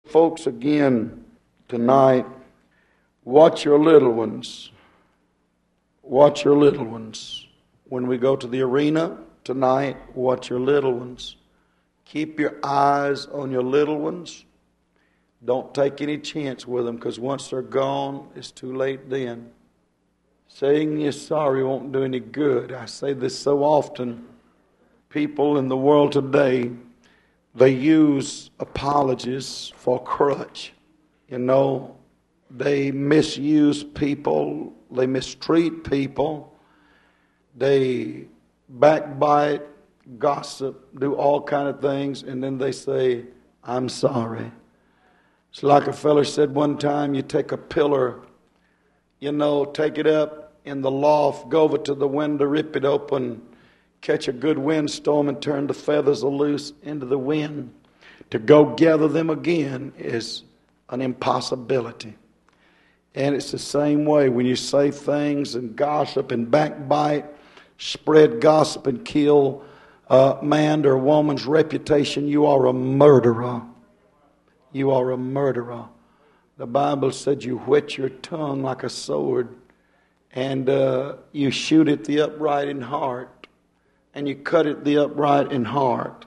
Folks, again tonight, watch your little ones. Watch your little ones. When we go to the arena tonight, watch your little ones. Keep your eyes on your little ones. Don't take any chance with them, because once they're gone, it's too late then. Saying you're sorry won't do any good. I say this so often. People in the world today, they use apologies for crutch. You know, they misuse people. They mistreat people. They backbite, gossip, do all kind of things, and then they say, I'm sorry. It's like a fella said one time, you take a pillar, take it up in the loft, go over to the window, rip it open, catch a good windstorm and turn the feathers loose into the wind. To go gather them again is an impossibility. And it's the same way when you say things and gossip and backbite, spread gossip and kill a man or woman's reputation, you are a murderer. You are a murderer. The Bible said you whet your tongue like a sword, and you shoot at the upright in heart, and you cut at the upright in heart.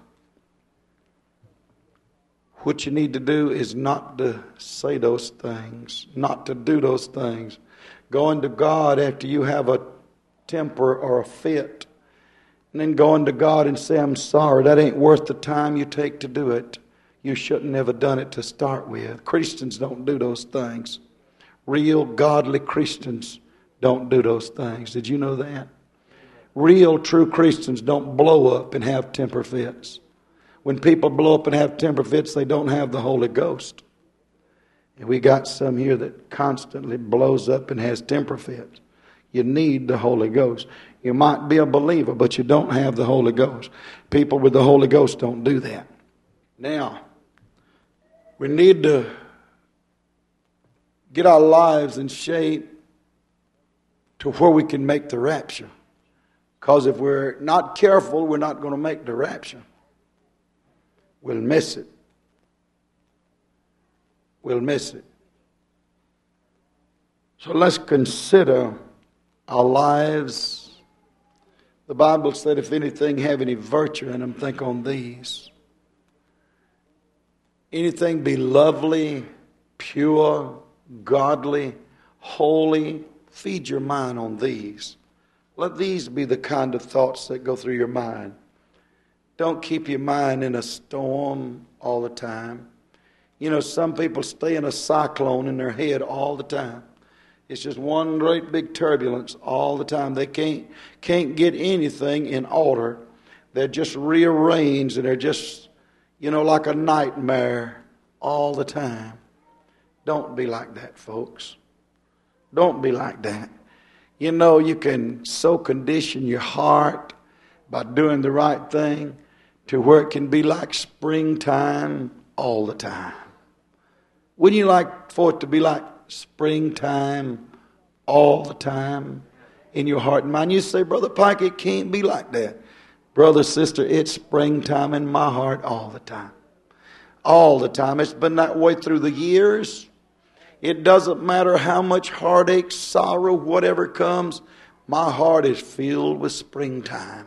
What you need to do is not to say those things, not to do those things. Going to God after you have a temper or a fit, and then going to God and say, I'm sorry, that ain't worth the time you take to do it. You shouldn't have done it to start with. Christians don't do those things. Real godly Christians don't do those things. Did you know that? Real true Christians don't blow up and have temper fits. When people blow up and have temper fits, they don't have the Holy Ghost. And we got some here that constantly blows up and has temper fits. You need the Holy Ghost. You might be a believer, but you don't have the Holy Ghost. People with the Holy Ghost don't do that. Now, we need to get our lives in shape to where we can make the rapture. Because if we're not careful, we're not going to make the rapture. We'll miss it. We'll miss it. So let's consider our lives. The Bible said, if anything have any virtue in them, think on these. Anything be lovely, pure, godly, holy, feed your mind on these. Let these be the kind of thoughts that go through your mind. Don't keep your mind in a storm all the time. Some people stay in a cyclone in their head all the time. It's just one great big turbulence all the time. They can't get anything in order. They're just rearranged, and they're just, like a nightmare all the time. Don't be like that, folks. Don't be like that. You can so condition your heart by doing the right thing to where it can be like springtime all the time. Wouldn't you like for it to be like springtime all the time in your heart and mind? You say, Brother Pike, it can't be like that. Brother, sister, it's springtime in my heart all the time. All the time. It's been that way through the years. It doesn't matter how much heartache, sorrow, whatever comes, my heart is filled with springtime.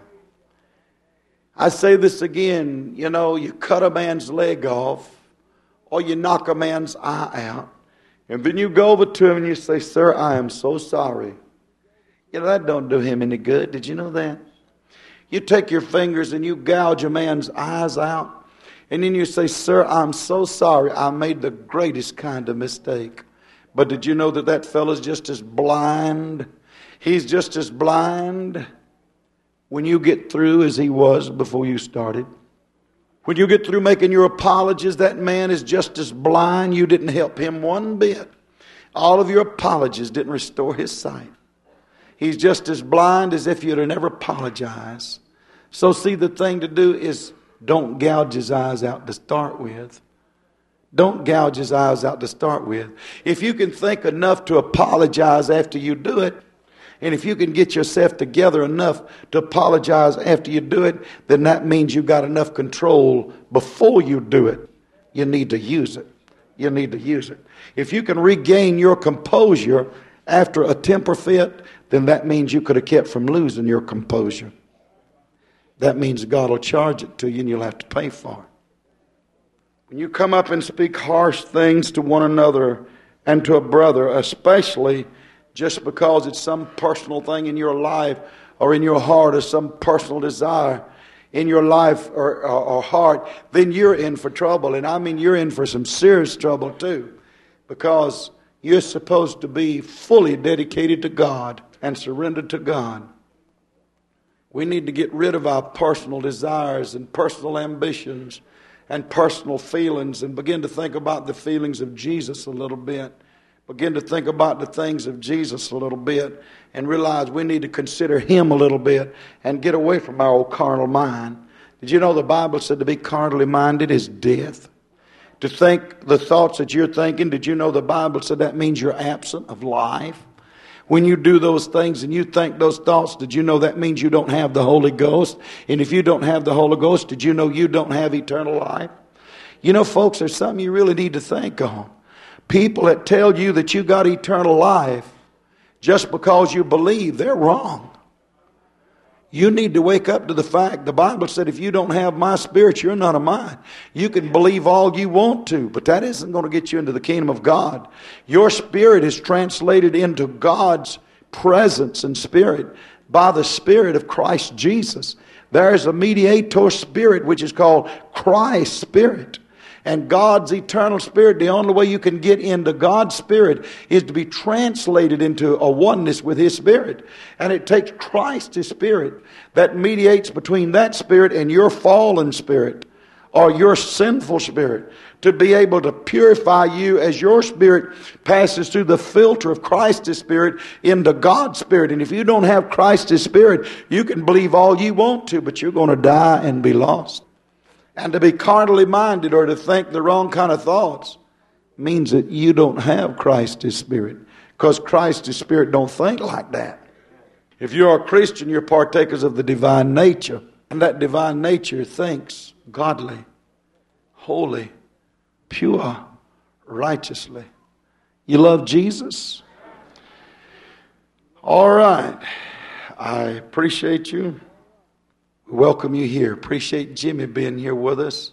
I say this again, you cut a man's leg off, or you knock a man's eye out, and then you go over to him and you say, Sir, I am so sorry. That don't do him any good. Did you know that? You take your fingers and you gouge a man's eyes out, and then you say, Sir, I'm so sorry. I made the greatest kind of mistake. But did you know that fellow's just as blind? He's just as blind when you get through as he was before you started. When you get through making your apologies, that man is just as blind. You didn't help him one bit. All of your apologies didn't restore his sight. He's just as blind as if you'd have never apologized. So see, the thing to do is don't gouge his eyes out to start with. Don't gouge his eyes out to start with. If you can think enough to apologize after you do it, and if you can get yourself together enough to apologize after you do it, then that means you've got enough control before you do it. You need to use it. you need to use it. If you can regain your composure after a temper fit, then that means you could have kept from losing your composure. That means God will charge it to you and you'll have to pay for it. When you come up and speak harsh things to one another and to a brother, especially just because it's some personal thing in your life or in your heart or some personal desire in your life or heart, then you're in for trouble. And I mean, you're in for some serious trouble too, because you're supposed to be fully dedicated to God and surrendered to God. We need to get rid of our personal desires and personal ambitions and personal feelings and begin to think about the feelings of Jesus a little bit. Begin to think about the things of Jesus a little bit and realize we need to consider Him a little bit and get away from our old carnal mind. Did you know the Bible said to be carnally minded is death? To think the thoughts that you're thinking, did you know the Bible said that means you're absent of life? When you do those things and you think those thoughts, did you know that means you don't have the Holy Ghost? And if you don't have the Holy Ghost, did you know you don't have eternal life? You know, folks, there's something you really need to think on. People that tell you that you got eternal life just because you believe, they're wrong. You need to wake up to the fact, the Bible said if you don't have my spirit, you're none of mine. You can believe all you want to, but that isn't going to get you into the kingdom of God. Your spirit is translated into God's presence and spirit by the Spirit of Christ Jesus. There is a mediator spirit which is called Christ's Spirit. And God's eternal spirit, the only way you can get into God's spirit is to be translated into a oneness with His spirit. And it takes Christ's spirit that mediates between that spirit and your fallen spirit or your sinful spirit to be able to purify you as your spirit passes through the filter of Christ's spirit into God's spirit. And if you don't have Christ's spirit, you can believe all you want to, but you're going to die and be lost. And to be carnally minded or to think the wrong kind of thoughts means that you don't have Christ's Spirit. Because Christ's Spirit don't think like that. If you're a Christian, you're partakers of the divine nature. And that divine nature thinks godly, holy, pure, righteously. You love Jesus? All right. I appreciate you. Welcome you here. Appreciate Jimmy being here with us.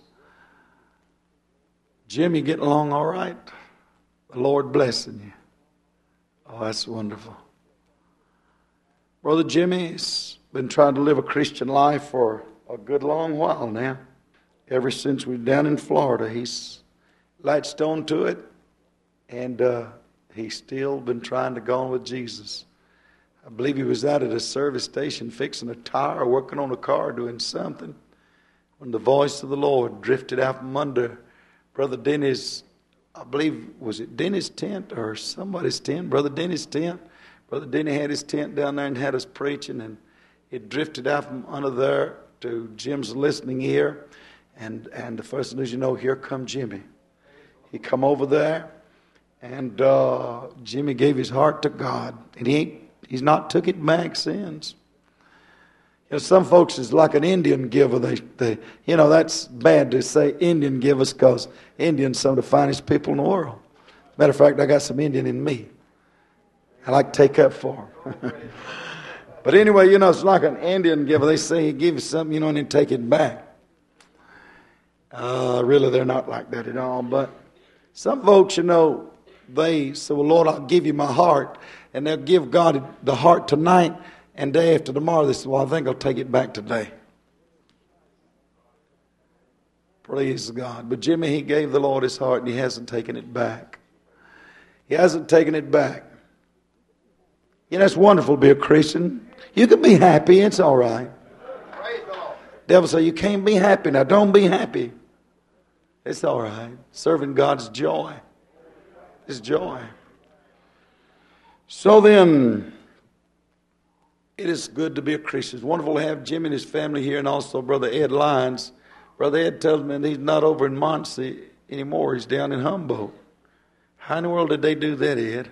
Jimmy, getting along all right? The Lord blessing you. Oh, that's wonderful. Brother Jimmy's been trying to live a Christian life for a good long while now. Ever since we were down in Florida, he's latched on to it, and he's still been trying to go on with Jesus. I believe he was out at a service station fixing a tire, working on a car, doing something, when the voice of the Lord drifted out from under Brother Denny's, I believe, was it Denny's tent or somebody's tent? Brother Denny's tent. Brother Denny had his tent down there and had us preaching, and it drifted out from under there to Jim's listening ear, and the first news you know, here come Jimmy. He come over there, and Jimmy gave his heart to God, and He's not took it back since. You know, some folks is like an Indian giver. They that's bad to say Indian givers because Indians some of the finest people in the world. Matter of fact, I got some Indian in me. I like to take up for them. But anyway, it's like an Indian giver. They say he gives you something, and then take it back. Really, they're not like that at all. But some folks, they say, well, Lord, I'll give you my heart. And they'll give God the heart tonight, and day after tomorrow, they say, well, I think I'll take it back today. Praise God. But Jimmy, he gave the Lord his heart, and he hasn't taken it back. He hasn't taken it back. It's wonderful to be a Christian. You can be happy. It's all right. Devil say, you can't be happy. Now, don't be happy. It's all right. Serving God's joy. His joy. So then, it is good to be a Christian. It's wonderful to have Jim and his family here, and also Brother Ed Lyons. Brother Ed tells me that he's not over in Muncie anymore. He's down in Humboldt. How in the world did they do that, Ed?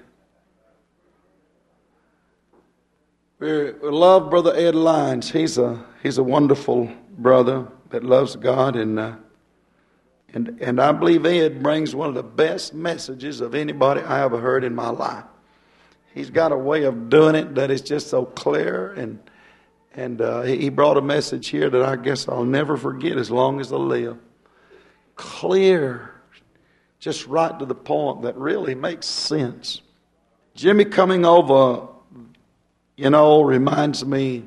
We love Brother Ed Lyons. He's a wonderful brother that loves God, and And I believe Ed brings one of the best messages of anybody I ever heard in my life. He's got a way of doing it that is just so clear, and he brought a message here that I guess I'll never forget as long as I live. Clear, just right to the point that really makes sense. Jimmy coming over, reminds me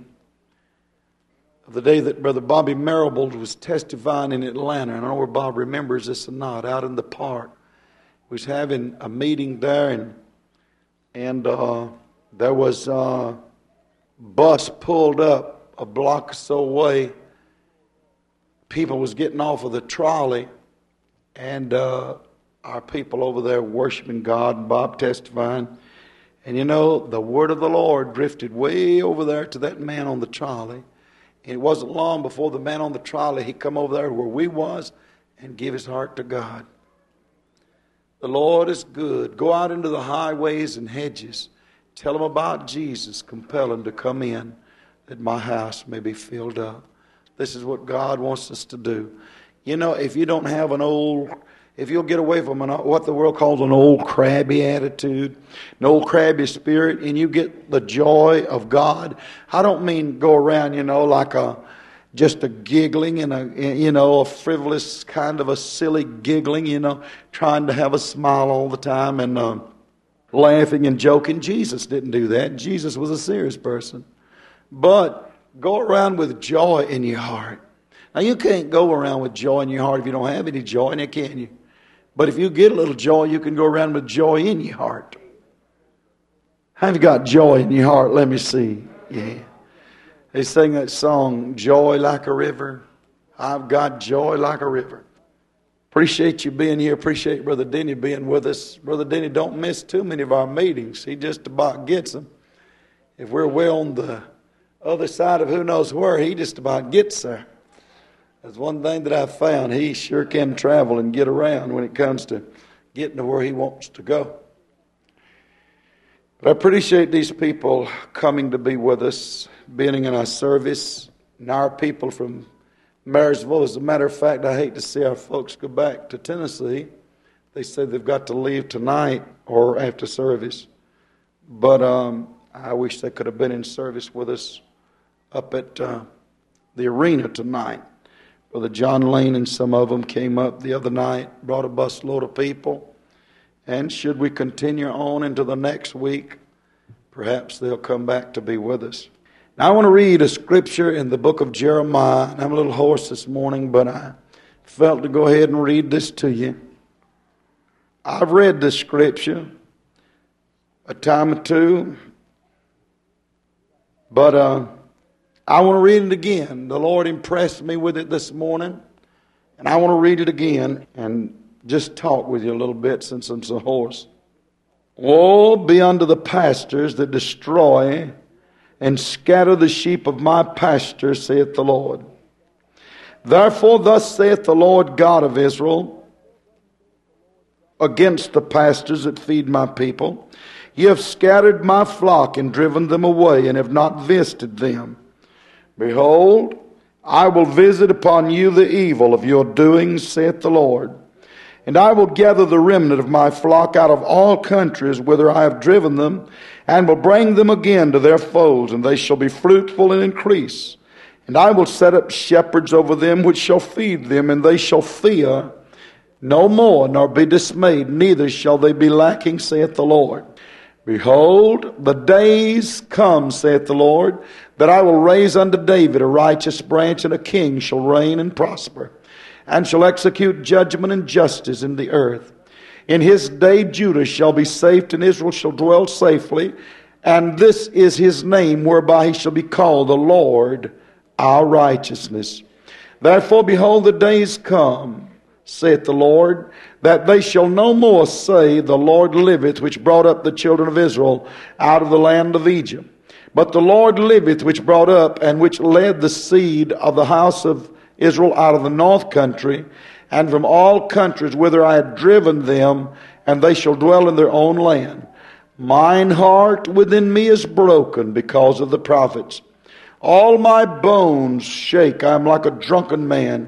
of the day that Brother Bobby Marable was testifying in Atlanta. And I don't know where Bob remembers this or not, out in the park. We was having a meeting there, and there was a bus pulled up a block or so away. People was getting off of the trolley, and our people over there worshiping God, and Bob testifying. And the word of the Lord drifted way over there to that man on the trolley. And it wasn't long before the man on the trolley, he come over there where we was and give his heart to God. The Lord is good. Go out into the highways and hedges. Tell them about Jesus. Compel them to come in that my house may be filled up. This is what God wants us to do. If you don't have if you'll get away from what the world calls an old crabby attitude, an old crabby spirit, and you get the joy of God. I don't mean go around, like just a giggling and a frivolous kind of a silly giggling, trying to have a smile all the time and laughing and joking. Jesus didn't do that. Jesus was a serious person. But go around with joy in your heart. Now, you can't go around with joy in your heart if you don't have any joy in it, can you? But if you get a little joy, you can go around with joy in your heart. Have you got joy in your heart? Let me see. Yeah. They sing that song, Joy Like a River. I've got joy like a river. Appreciate you being here. Appreciate Brother Denny being with us. Brother Denny don't miss too many of our meetings. He just about gets them. If we're way on the other side of who knows where, he just about gets there. That's one thing that I've found. He sure can travel and get around when it comes to getting to where he wants to go. But I appreciate these people coming to be with us, being in our service, and our people from Marysville. As a matter of fact, I hate to see our folks go back to Tennessee. They say they've got to leave tonight or after service. But I wish they could have been in service with us up at the arena tonight. Brother John Lane and some of them came up the other night, brought a busload of people. And should we continue on into the next week, perhaps they'll come back to be with us. Now I want to read a scripture in the book of Jeremiah. And I'm a little hoarse this morning, but I felt to go ahead and read this to you. I've read this scripture a time or two, but I want to read it again. The Lord impressed me with it this morning, and I want to read it again and just talk with you a little bit since I'm so hoarse. Woe be unto the pastors that destroy and scatter the sheep of my pasture, saith the Lord. Therefore thus saith the Lord God of Israel, against the pastors that feed my people, ye have scattered my flock and driven them away, and have not visited them. Behold, I will visit upon you the evil of your doings, saith the Lord. And I will gather the remnant of my flock out of all countries whither I have driven them, and will bring them again to their folds, and they shall be fruitful and increase. And I will set up shepherds over them which shall feed them, and they shall fear no more, nor be dismayed, neither shall they be lacking, saith the Lord. Behold, the days come, saith the Lord, that I will raise unto David a righteous branch, and a king shall reign and prosper, and shall execute judgment and justice in the earth. In his day Judah shall be safe, and Israel shall dwell safely, and this is his name whereby he shall be called the Lord our righteousness. Therefore, behold, the days come, saith the Lord, that they shall no more say, the Lord liveth, which brought up the children of Israel out of the land of Egypt. But the Lord liveth, which brought up and which led the seed of the house of Israel out of the north country, and from all countries whither I had driven them, and they shall dwell in their own land. Mine heart within me is broken because of the prophets. All my bones shake. I am like a drunken man,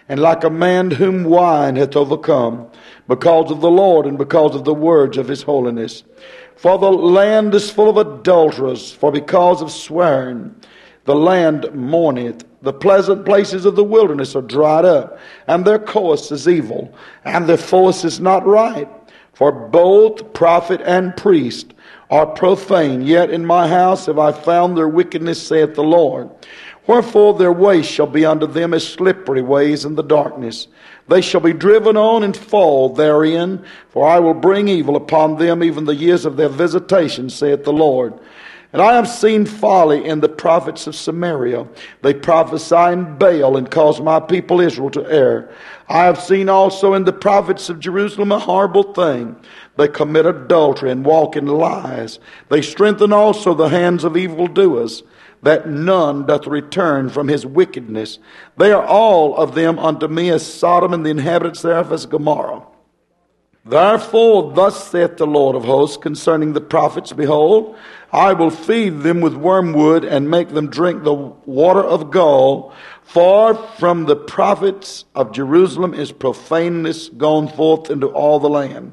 and like a man whom wine hath overcome, because of the Lord and because of the words of his holiness. For the land is full of adulterers, for because of swearing the land mourneth. The pleasant places of the wilderness are dried up, and their course is evil, and their force is not right. For both prophet and priest are profane, yet in my house have I found their wickedness, saith the Lord. Wherefore their ways shall be unto them as slippery ways in the darkness. They shall be driven on and fall therein, for I will bring evil upon them, even the years of their visitation, saith the Lord. And I have seen folly in the prophets of Samaria. They prophesy in Baal, and cause my people Israel to err. I have seen also in the prophets of Jerusalem a horrible thing. They commit adultery and walk in lies. They strengthen also the hands of evildoers, that none doth return from his wickedness. They are all of them unto me as Sodom, and the inhabitants thereof as Gomorrah. Therefore thus saith the Lord of hosts concerning the prophets, Behold, I will feed them with wormwood, and make them drink the water of gall. For from the prophets of Jerusalem is profaneness gone forth into all the land.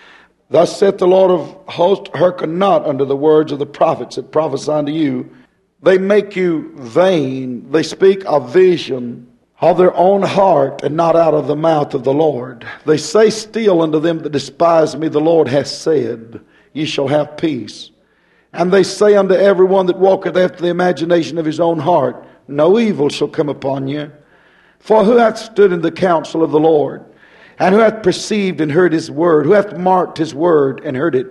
Thus saith the Lord of hosts, Hearken not unto the words of the prophets that prophesy unto you. They make you vain. They speak a vision of their own heart, and not out of the mouth of the Lord. They say still unto them that despise me, the Lord hath said, Ye shall have peace. And they say unto every one that walketh after the imagination of his own heart, No evil shall come upon you. For who hath stood in the counsel of the Lord? And who hath perceived and heard his word? Who hath marked his word and heard it?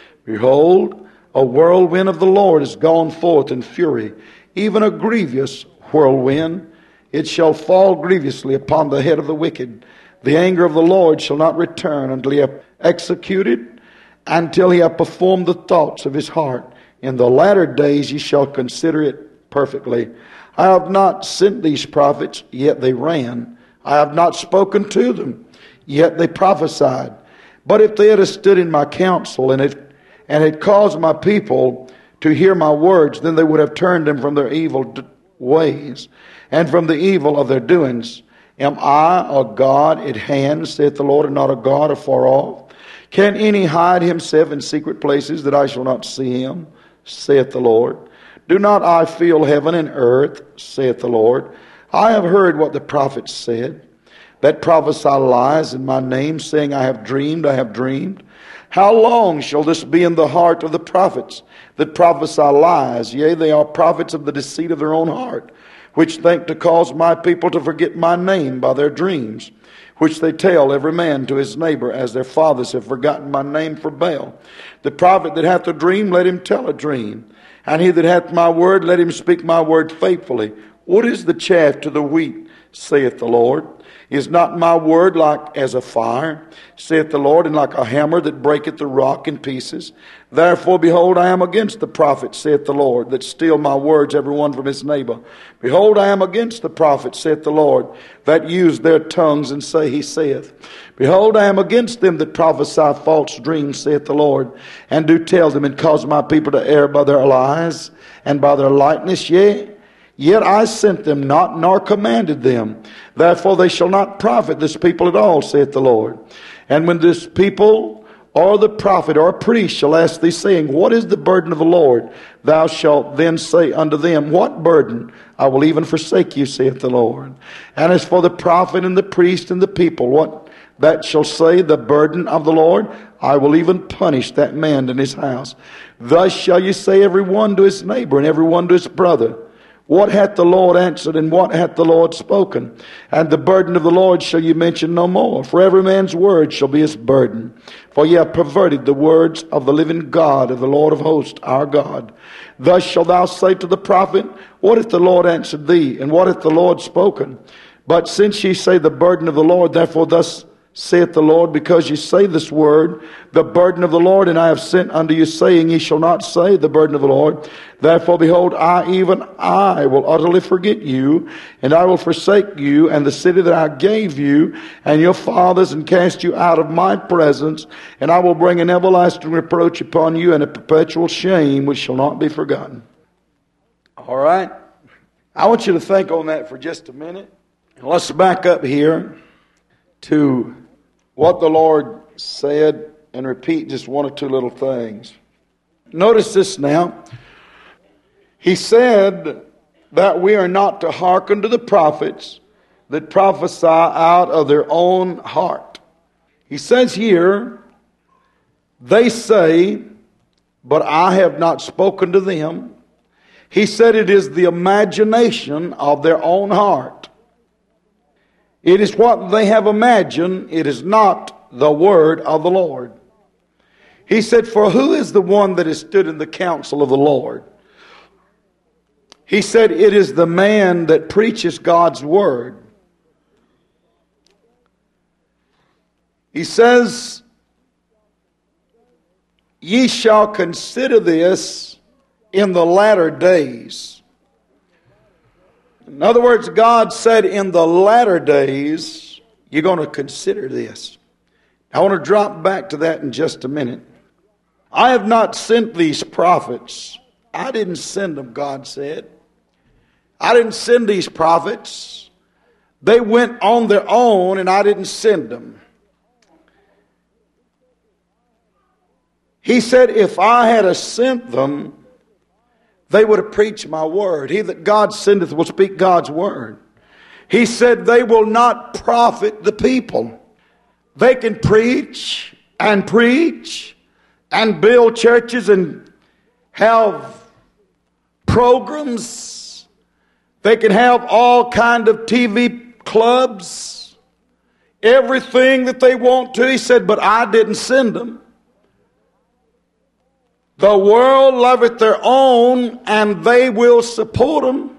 Behold, a whirlwind of the Lord is gone forth in fury, even a grievous whirlwind. It shall fall grievously upon the head of the wicked. The anger of the Lord shall not return until he have executed, until he have performed the thoughts of his heart. In the latter days ye shall consider it perfectly. I have not sent these prophets, yet they ran. I have not spoken to them, yet they prophesied. But if they had stood in my counsel, and had caused my people to hear my words, then they would have turned them from their evil ways, and from the evil of their doings. Am I a God at hand, saith the Lord, and not a God afar off? Can any hide himself in secret places, that I shall not see him, saith the Lord? Do not I feel heaven and earth, saith the Lord? I have heard what the prophets said, that prophesy lies in my name, saying, I have dreamed, I have dreamed. How long shall this be in the heart of the prophets, that prophesy lies? Yea, they are prophets of the deceit of their own heart, which think to cause my people to forget my name by their dreams, which they tell every man to his neighbor, as their fathers have forgotten my name for Baal. The prophet that hath a dream, let him tell a dream. And he that hath my word, let him speak my word faithfully. What is the chaff to the wheat, saith the Lord? Is not my word like as a fire, saith the Lord, and like a hammer that breaketh the rock in pieces? Therefore, behold, I am against the prophets, saith the Lord, that steal my words, every one from his neighbor. Behold, I am against the prophets, saith the Lord, that use their tongues and say, He saith. Behold, I am against them that prophesy false dreams, saith the Lord, and do tell them, and cause my people to err by their lies, and by their lightness. Yet I sent them not, nor commanded them. Therefore they shall not profit this people at all, saith the Lord. And when this people, or the prophet, or a priest shall ask thee, saying, What is the burden of the Lord? Thou shalt then say unto them, What burden? I will even forsake you, saith the Lord. And as for the prophet and the priest and the people, what that shall say, the burden of the Lord, I will even punish that man and his house. Thus shall you say, every one to his neighbor, and every one to his brother, What hath the Lord answered, and what hath the Lord spoken? And the burden of the Lord shall you mention no more. For every man's word shall be his burden. For ye have perverted the words of the living God, of the Lord of hosts, our God. Thus shalt thou say to the prophet, What hath the Lord answered thee? And what hath the Lord spoken? But since ye say the burden of the Lord, therefore thus saith the Lord, because ye say this word, the burden of the Lord, and I have sent unto you, saying, Ye shall not say the burden of the Lord. Therefore, behold, I will utterly forget you, and I will forsake you, and the city that I gave you, and your fathers, and cast you out of my presence, and I will bring an everlasting reproach upon you, and a perpetual shame which shall not be forgotten. All right? I want you to think on that for just a minute. Let's back up here to what the Lord said and repeat just one or two little things. Notice this now. He said that we are not to hearken to the prophets that prophesy out of their own heart. He says here, they say, but I have not spoken to them. He said it is the imagination of their own heart. It is what they have imagined. It is not the word of the Lord. He said, for who is the one that has stood in the counsel of the Lord? He said, it is the man that preaches God's word. He says, ye shall consider this in the latter days. In other words, God said in the latter days, you're going to consider this. I want to drop back to that in just a minute. I have not sent these prophets. I didn't send them, God said. I didn't send these prophets. They went on their own and I didn't send them. He said, if I had sent them, they would have preached my word. He that God sendeth will speak God's word. He said, they will not profit the people. They can preach and build churches and have programs. They can have all kind of TV clubs. Everything that they want to. He said, but I didn't send them. The world loveth their own, and they will support them.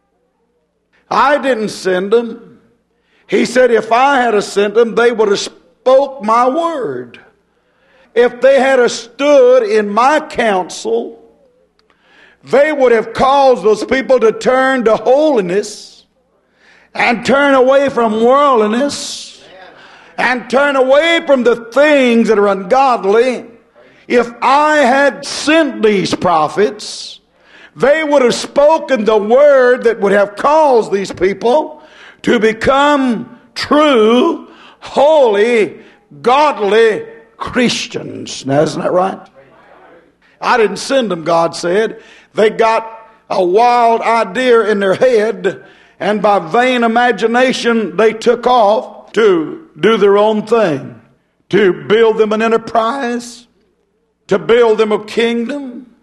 I didn't send them. He said, if I had sent them, they would have spoke my word. If they had stood in my counsel, they would have caused those people to turn to holiness and turn away from worldliness and turn away from the things that are ungodly. If I had sent these prophets, they would have spoken the word that would have caused these people to become true, holy, godly Christians. Now, isn't that right? I didn't send them, God said. They got a wild idea in their head, and by vain imagination, they took off to do their own thing, to build them an enterprise, to build them a kingdom,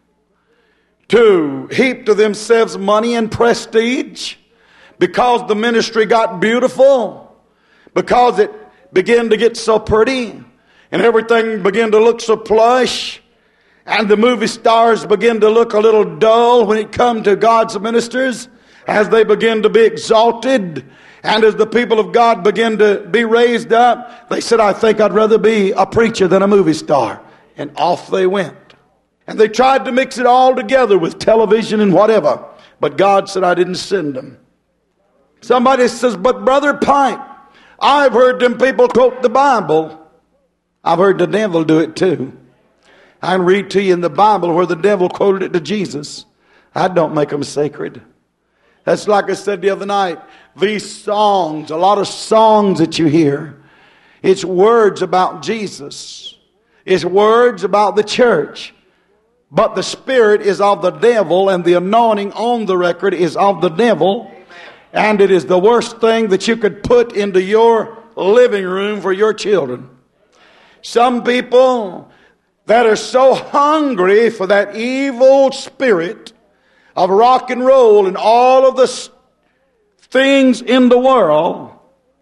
to heap to themselves money and prestige, because the ministry got beautiful, because it began to get so pretty, and everything began to look so plush, and the movie stars began to look a little dull when it come to God's ministers, as they begin to be exalted, and as the people of God begin to be raised up. They said, I think I'd rather be a preacher than a movie star. And off they went. And they tried to mix it all together with television and whatever. But God said, I didn't send them. Somebody says, but Brother Pike, I've heard them people quote the Bible. I've heard the devil do it too. I can read to you in the Bible where the devil quoted it to Jesus. I don't make them sacred. That's like I said the other night. These songs, a lot of songs that you hear, it's words about Jesus. It's words about the church. But the spirit is of the devil, and the anointing on the record is of the devil. And it is the worst thing that you could put into your living room for your children. Some people that are so hungry for that evil spirit of rock and roll and all of the things in the world,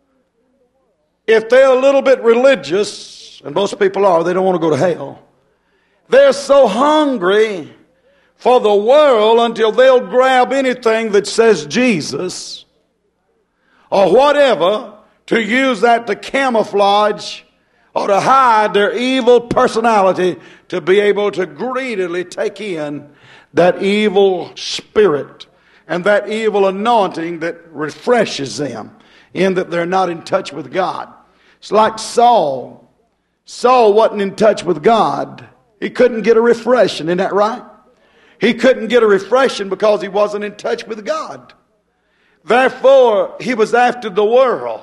if they're a little bit religious, and most people are, they don't want to go to hell. They're so hungry for the world until they'll grab anything that says Jesus or whatever to use that to camouflage or to hide their evil personality, to be able to greedily take in that evil spirit and that evil anointing that refreshes them in that they're not in touch with God. It's like Saul. Saul wasn't in touch with God. He couldn't get a refreshing, isn't that right? He couldn't get a refreshing because he wasn't in touch with God. Therefore, he was after the world,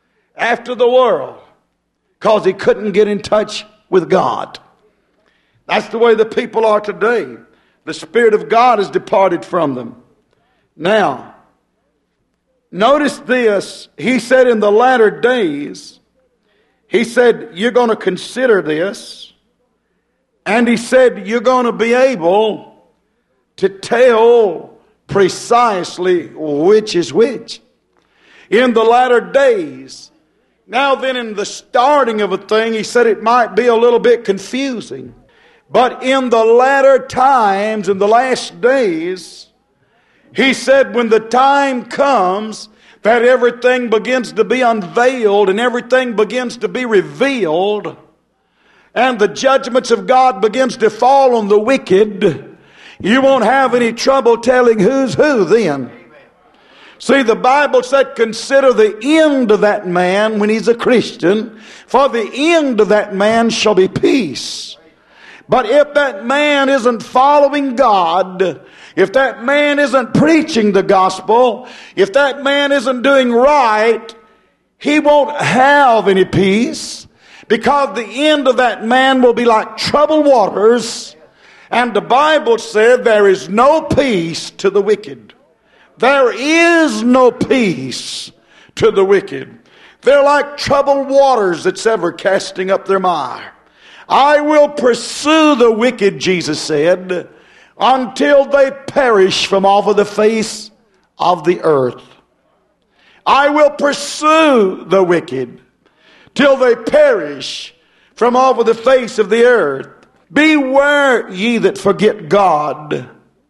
because he couldn't get in touch with God. That's the way the people are today. The Spirit of God has departed from them. Now, notice this. He said in the latter days, he said, you're going to consider this. And he said, you're going to be able to tell precisely which is which. In the latter days. Now then, in the starting of a thing, he said it might be a little bit confusing. But in the latter times, in the last days, he said when the time comes that everything begins to be unveiled and everything begins to be revealed, and the judgments of God begins to fall on the wicked, you won't have any trouble telling who's who then. See, the Bible said, consider the end of that man when he's a Christian, for the end of that man shall be peace. But if that man isn't following God, if that man isn't preaching the gospel, if that man isn't doing right, he won't have any peace, because the end of that man will be like troubled waters. And the Bible said there is no peace to the wicked. There is no peace to the wicked. They're like troubled waters that's ever casting up their mire. I will pursue the wicked, Jesus said, until they perish from off of the face of the earth. I will pursue the wicked till they perish from off of the face of the earth. Beware ye that forget God.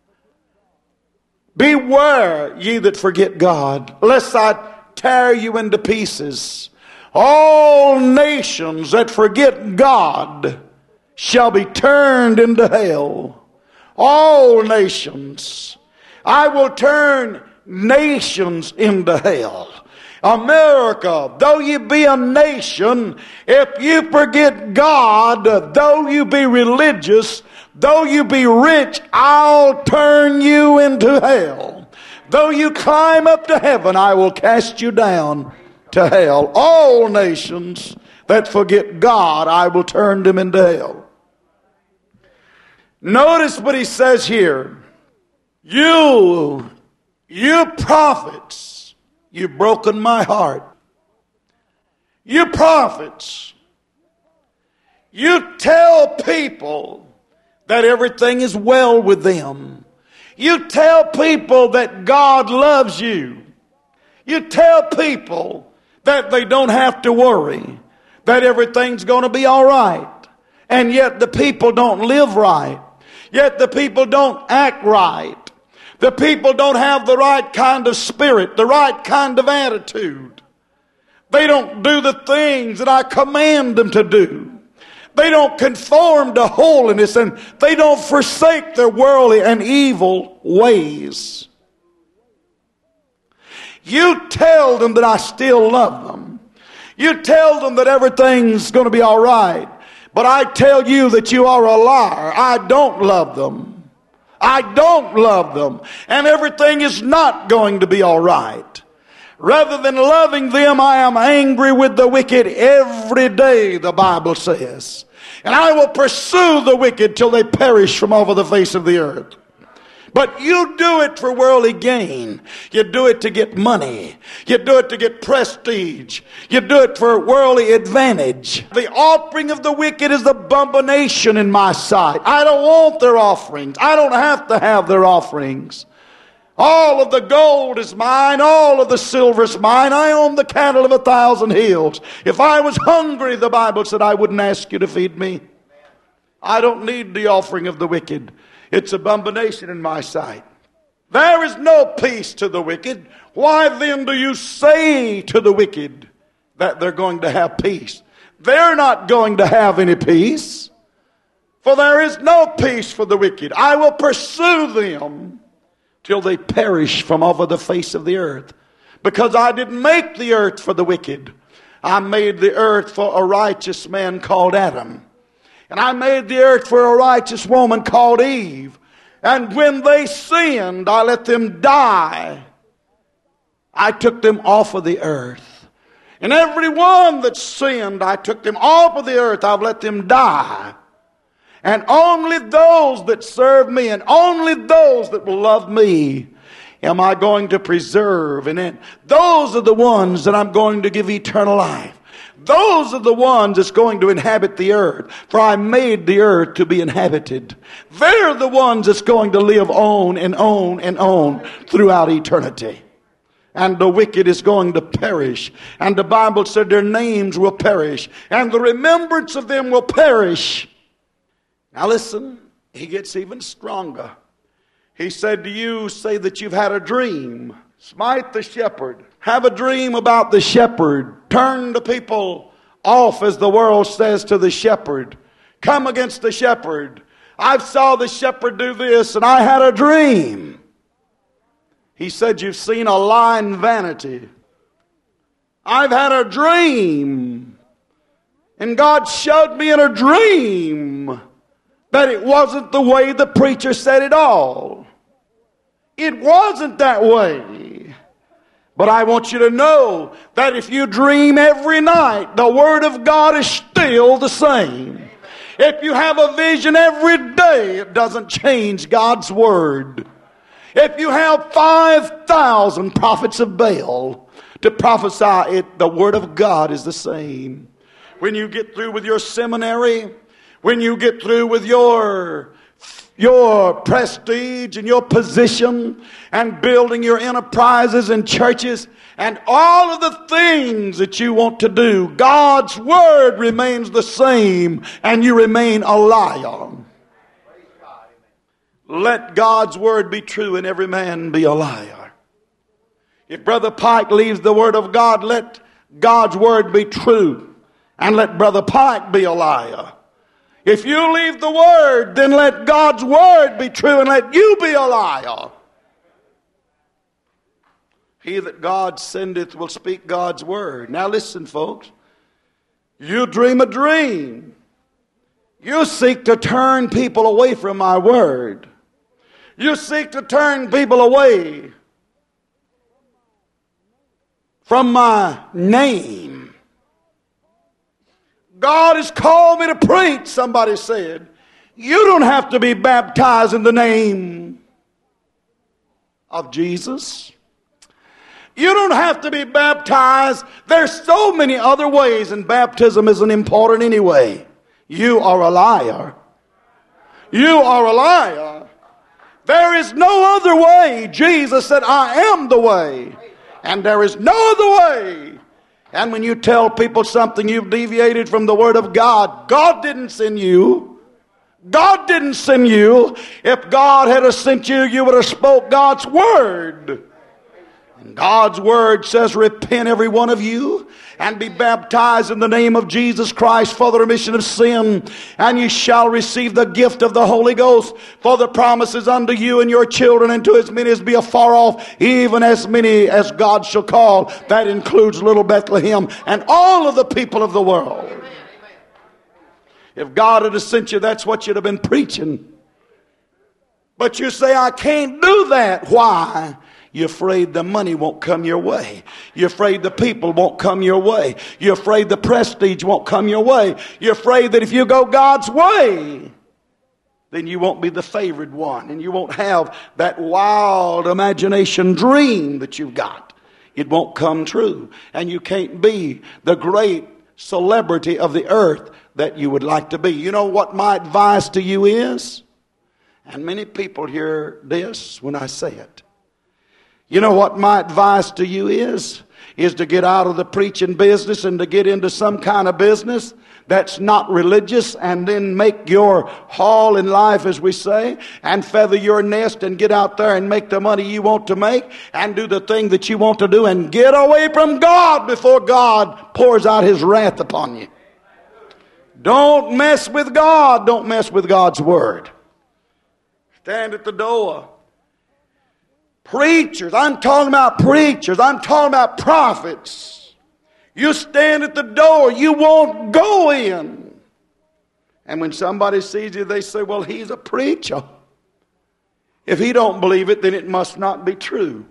Beware ye that forget God, lest I tear you into pieces. All nations that forget God shall be turned into hell. All nations. I will turn nations into hell. America, though you be a nation, if you forget God, though you be religious, though you be rich, I'll turn you into hell. Though you climb up to heaven, I will cast you down to hell. All nations that forget God, I will turn them into hell. Notice what he says here. You prophets, you've broken my heart. You prophets, you tell people that everything is well with them. You tell people that God loves you. You tell people that they don't have to worry, that everything's going to be all right. And yet the people don't live right. Yet the people don't act right. The people don't have the right kind of spirit, the right kind of attitude. They don't do the things that I command them to do. They don't conform to holiness, and they don't forsake their worldly and evil ways. You tell them that I still love them. You tell them that everything's going to be all right. But I tell you that you are a liar. I don't love them. I don't love them. And everything is not going to be all right. Rather than loving them, I am angry with the wicked every day, the Bible says. And I will pursue the wicked till they perish from over the face of the earth. But you do it for worldly gain. You do it to get money. You do it to get prestige. You do it for worldly advantage. The offering of the wicked is abomination in my sight. I don't want their offerings. I don't have to have their offerings. All of the gold is mine. All of the silver is mine. I own the cattle of 1,000 hills. If I was hungry, the Bible said, I wouldn't ask you to feed me. I don't need the offering of the wicked. It's abomination in my sight. There is no peace to the wicked. Why then do you say to the wicked that they're going to have peace? They're not going to have any peace. For there is no peace for the wicked. I will pursue them till they perish from over the face of the earth. Because I didn't make the earth for the wicked. I made the earth for a righteous man called Adam. And I made the earth for a righteous woman called Eve. And when they sinned, I let them die I took them off of the earth. And everyone that sinned, I took them off of the earth. I've let them die. And only those that serve me and only those that will love me am I going to preserve. And then those are the ones that I'm going to give eternal life. Those are the ones that's going to inhabit the earth. For I made the earth to be inhabited. They're the ones that's going to live on and on and on throughout eternity. And the wicked is going to perish. And the Bible said their names will perish. And the remembrance of them will perish. Now listen, he gets even stronger. He said to you, say that you've had a dream. Smite the shepherd. Have a dream about the shepherd. Turn the people off, as the world says to the shepherd. Come against the shepherd. I saw the shepherd do this and I had a dream. He said, you've seen a lying vanity. I've had a dream. And God showed me in a dream that it wasn't the way the preacher said it all. It wasn't that way. But I want you to know that if you dream every night, the Word of God is still the same. If you have a vision every day, it doesn't change God's Word. If you have 5,000 prophets of Baal to prophesy, the Word of God is the same. When you get through with your seminary, when you get through with your prestige and your position and building your enterprises and churches and all of the things that you want to do, God's Word remains the same and you remain a liar. Let God's Word be true and every man be a liar. If Brother Pike leaves the Word of God, let God's Word be true and let Brother Pike be a liar. If you leave the Word, then let God's Word be true and let you be a liar. He that God sendeth will speak God's Word. Now listen, folks. You dream a dream. You seek to turn people away from my Word. You seek to turn people away from my name. God has called me to preach, somebody said. You don't have to be baptized in the name of Jesus. You don't have to be baptized. There's so many other ways, and baptism isn't important anyway. You are a liar. You are a liar. There is no other way. Jesus said, I am the way. And there is no other way. And when you tell people something, you've deviated from the Word of God. God didn't send you. God didn't send you. If God had sent you, you would have spoke God's Word. And God's Word says, repent every one of you and be baptized in the name of Jesus Christ for the remission of sin, and ye shall receive the gift of the Holy Ghost. For the promises unto you and your children, and to as many as be afar off, even as many as God shall call. That includes little Bethlehem and all of the people of the world. If God had sent you, that's what you'd have been preaching. But you say, I can't do that. Why? You're afraid the money won't come your way. You're afraid the people won't come your way. You're afraid the prestige won't come your way. You're afraid that if you go God's way, then you won't be the favored one. And you won't have that wild imagination dream that you've got. It won't come true. And you can't be the great celebrity of the earth that you would like to be. You know what my advice to you is? And many people hear this when I say it. You know what my advice to you is to get out of the preaching business and to get into some kind of business that's not religious, and then make your haul in life, as we say, and feather your nest and get out there and make the money you want to make and do the thing that you want to do and get away from God before God pours out His wrath upon you. Don't mess with God. Don't mess with God's Word. Stand at the door. Preachers, I'm talking about preachers. I'm talking about prophets. You stand at the door, you won't go in. And when somebody sees you, they say, well, he's a preacher. If he don't believe it, then it must not be true.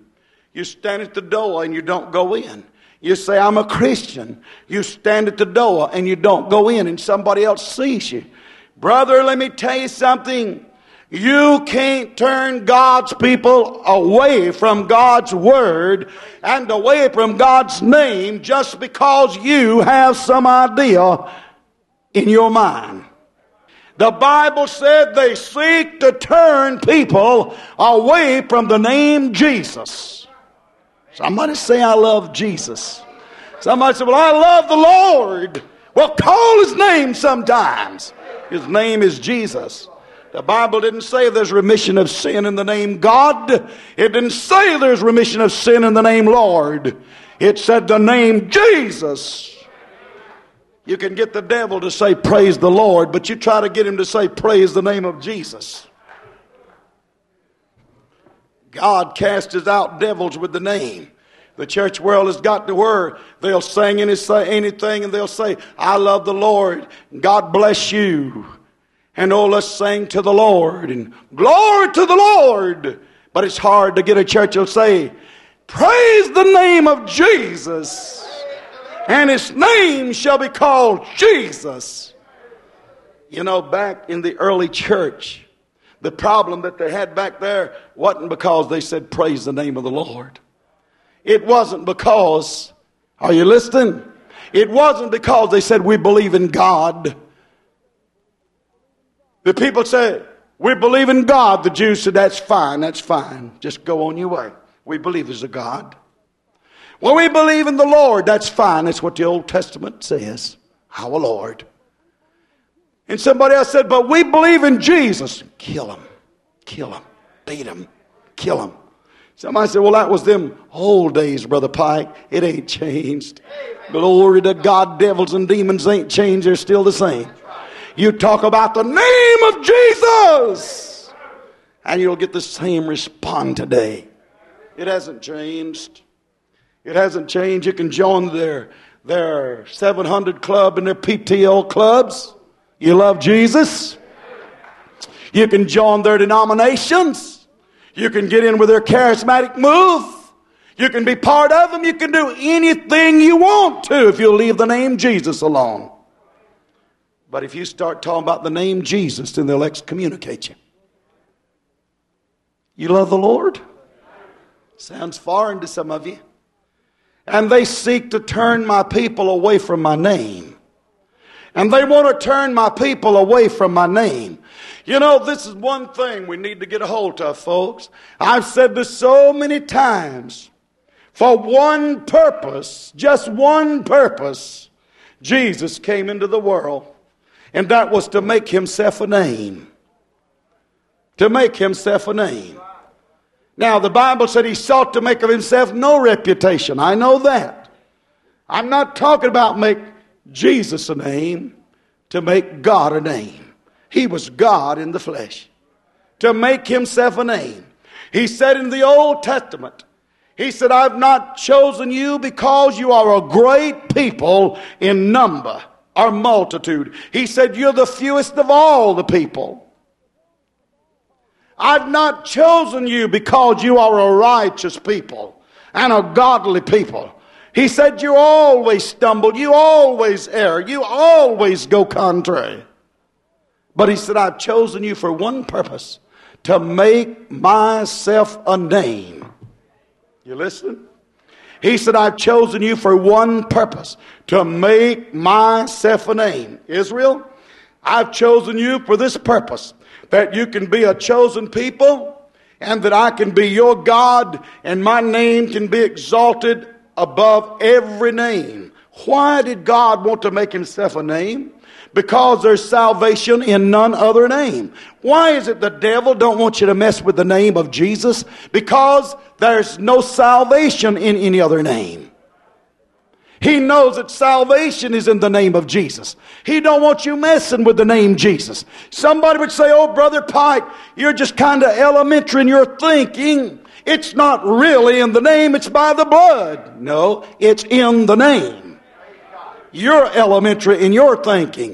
You stand at the door and you don't go in. You say, I'm a Christian. You stand at the door and you don't go in, and somebody else sees you. Brother, let me tell you something. You can't turn God's people away from God's word and away from God's name just because you have some idea in your mind. The Bible said they seek to turn people away from the name Jesus. Somebody say, I love Jesus. Somebody say, well, I love the Lord. Well, call his name sometimes. His name is Jesus. The Bible didn't say there's remission of sin in the name God. It didn't say there's remission of sin in the name Lord. It said the name Jesus. You can get the devil to say praise the Lord, but you try to get him to say praise the name of Jesus. God casts out devils with the name. The church world has got to where they'll sing anything and they'll say, I love the Lord. God bless you. And oh, let's sing to the Lord and glory to the Lord. But it's hard to get a church that'll say, praise the name of Jesus, and his name shall be called Jesus. You know, back in the early church, the problem that they had back there wasn't because they said praise the name of the Lord. It wasn't because, are you listening? It wasn't because they said we believe in God. The people said, we believe in God. The Jews said, that's fine, that's fine. Just go on your way. We believe there's a God. Well, we believe in the Lord. That's fine. That's what the Old Testament says. Our Lord. And somebody else said, but we believe in Jesus. Kill him. Kill him. Beat him. Kill him. Somebody said, well, that was them old days, Brother Pike. It ain't changed. Glory to God. Devils and demons ain't changed. They're still the same. You talk about the name of Jesus, and you'll get the same response today. It hasn't changed. It hasn't changed. You can join their 700 club and their PTL clubs. You love Jesus. You can join their denominations. You can get in with their charismatic move. You can be part of them. You can do anything you want to if you'll leave the name Jesus alone. But if you start talking about the name Jesus, then they'll excommunicate you. You love the Lord? Sounds foreign to some of you. And they seek to turn my people away from my name. And they want to turn my people away from my name. You know, this is one thing we need to get a hold of, folks. I've said this so many times. For one purpose, just one purpose, Jesus came into the world. And that was to make himself a name. To make himself a name. Now, the Bible said he sought to make of himself no reputation. I know that. I'm not talking about make Jesus a name, to make God a name. He was God in the flesh. To make himself a name. He said in the Old Testament, he said, I've not chosen you because you are a great people in number. Our multitude. He said, you're the fewest of all the people. I've not chosen you because you are a righteous people and a godly people. He said, you always stumble, you always err, you always go contrary. But he said, I've chosen you for one purpose, to make myself a name. You listen? He said, I've chosen you for one purpose, to make myself a name. Israel, I've chosen you for this purpose, that you can be a chosen people, and that I can be your God, and my name can be exalted above every name. Why did God want to make himself a name? Because there's salvation in none other name. Why is it the devil don't want you to mess with the name of Jesus? Because there's no salvation in any other name. He knows that salvation is in the name of Jesus. He don't want you messing with the name Jesus. Somebody would say, oh, Brother Pike, you're just kind of elementary in your thinking. It's not really in the name, it's by the blood. No, it's in the name. You're elementary in your thinking.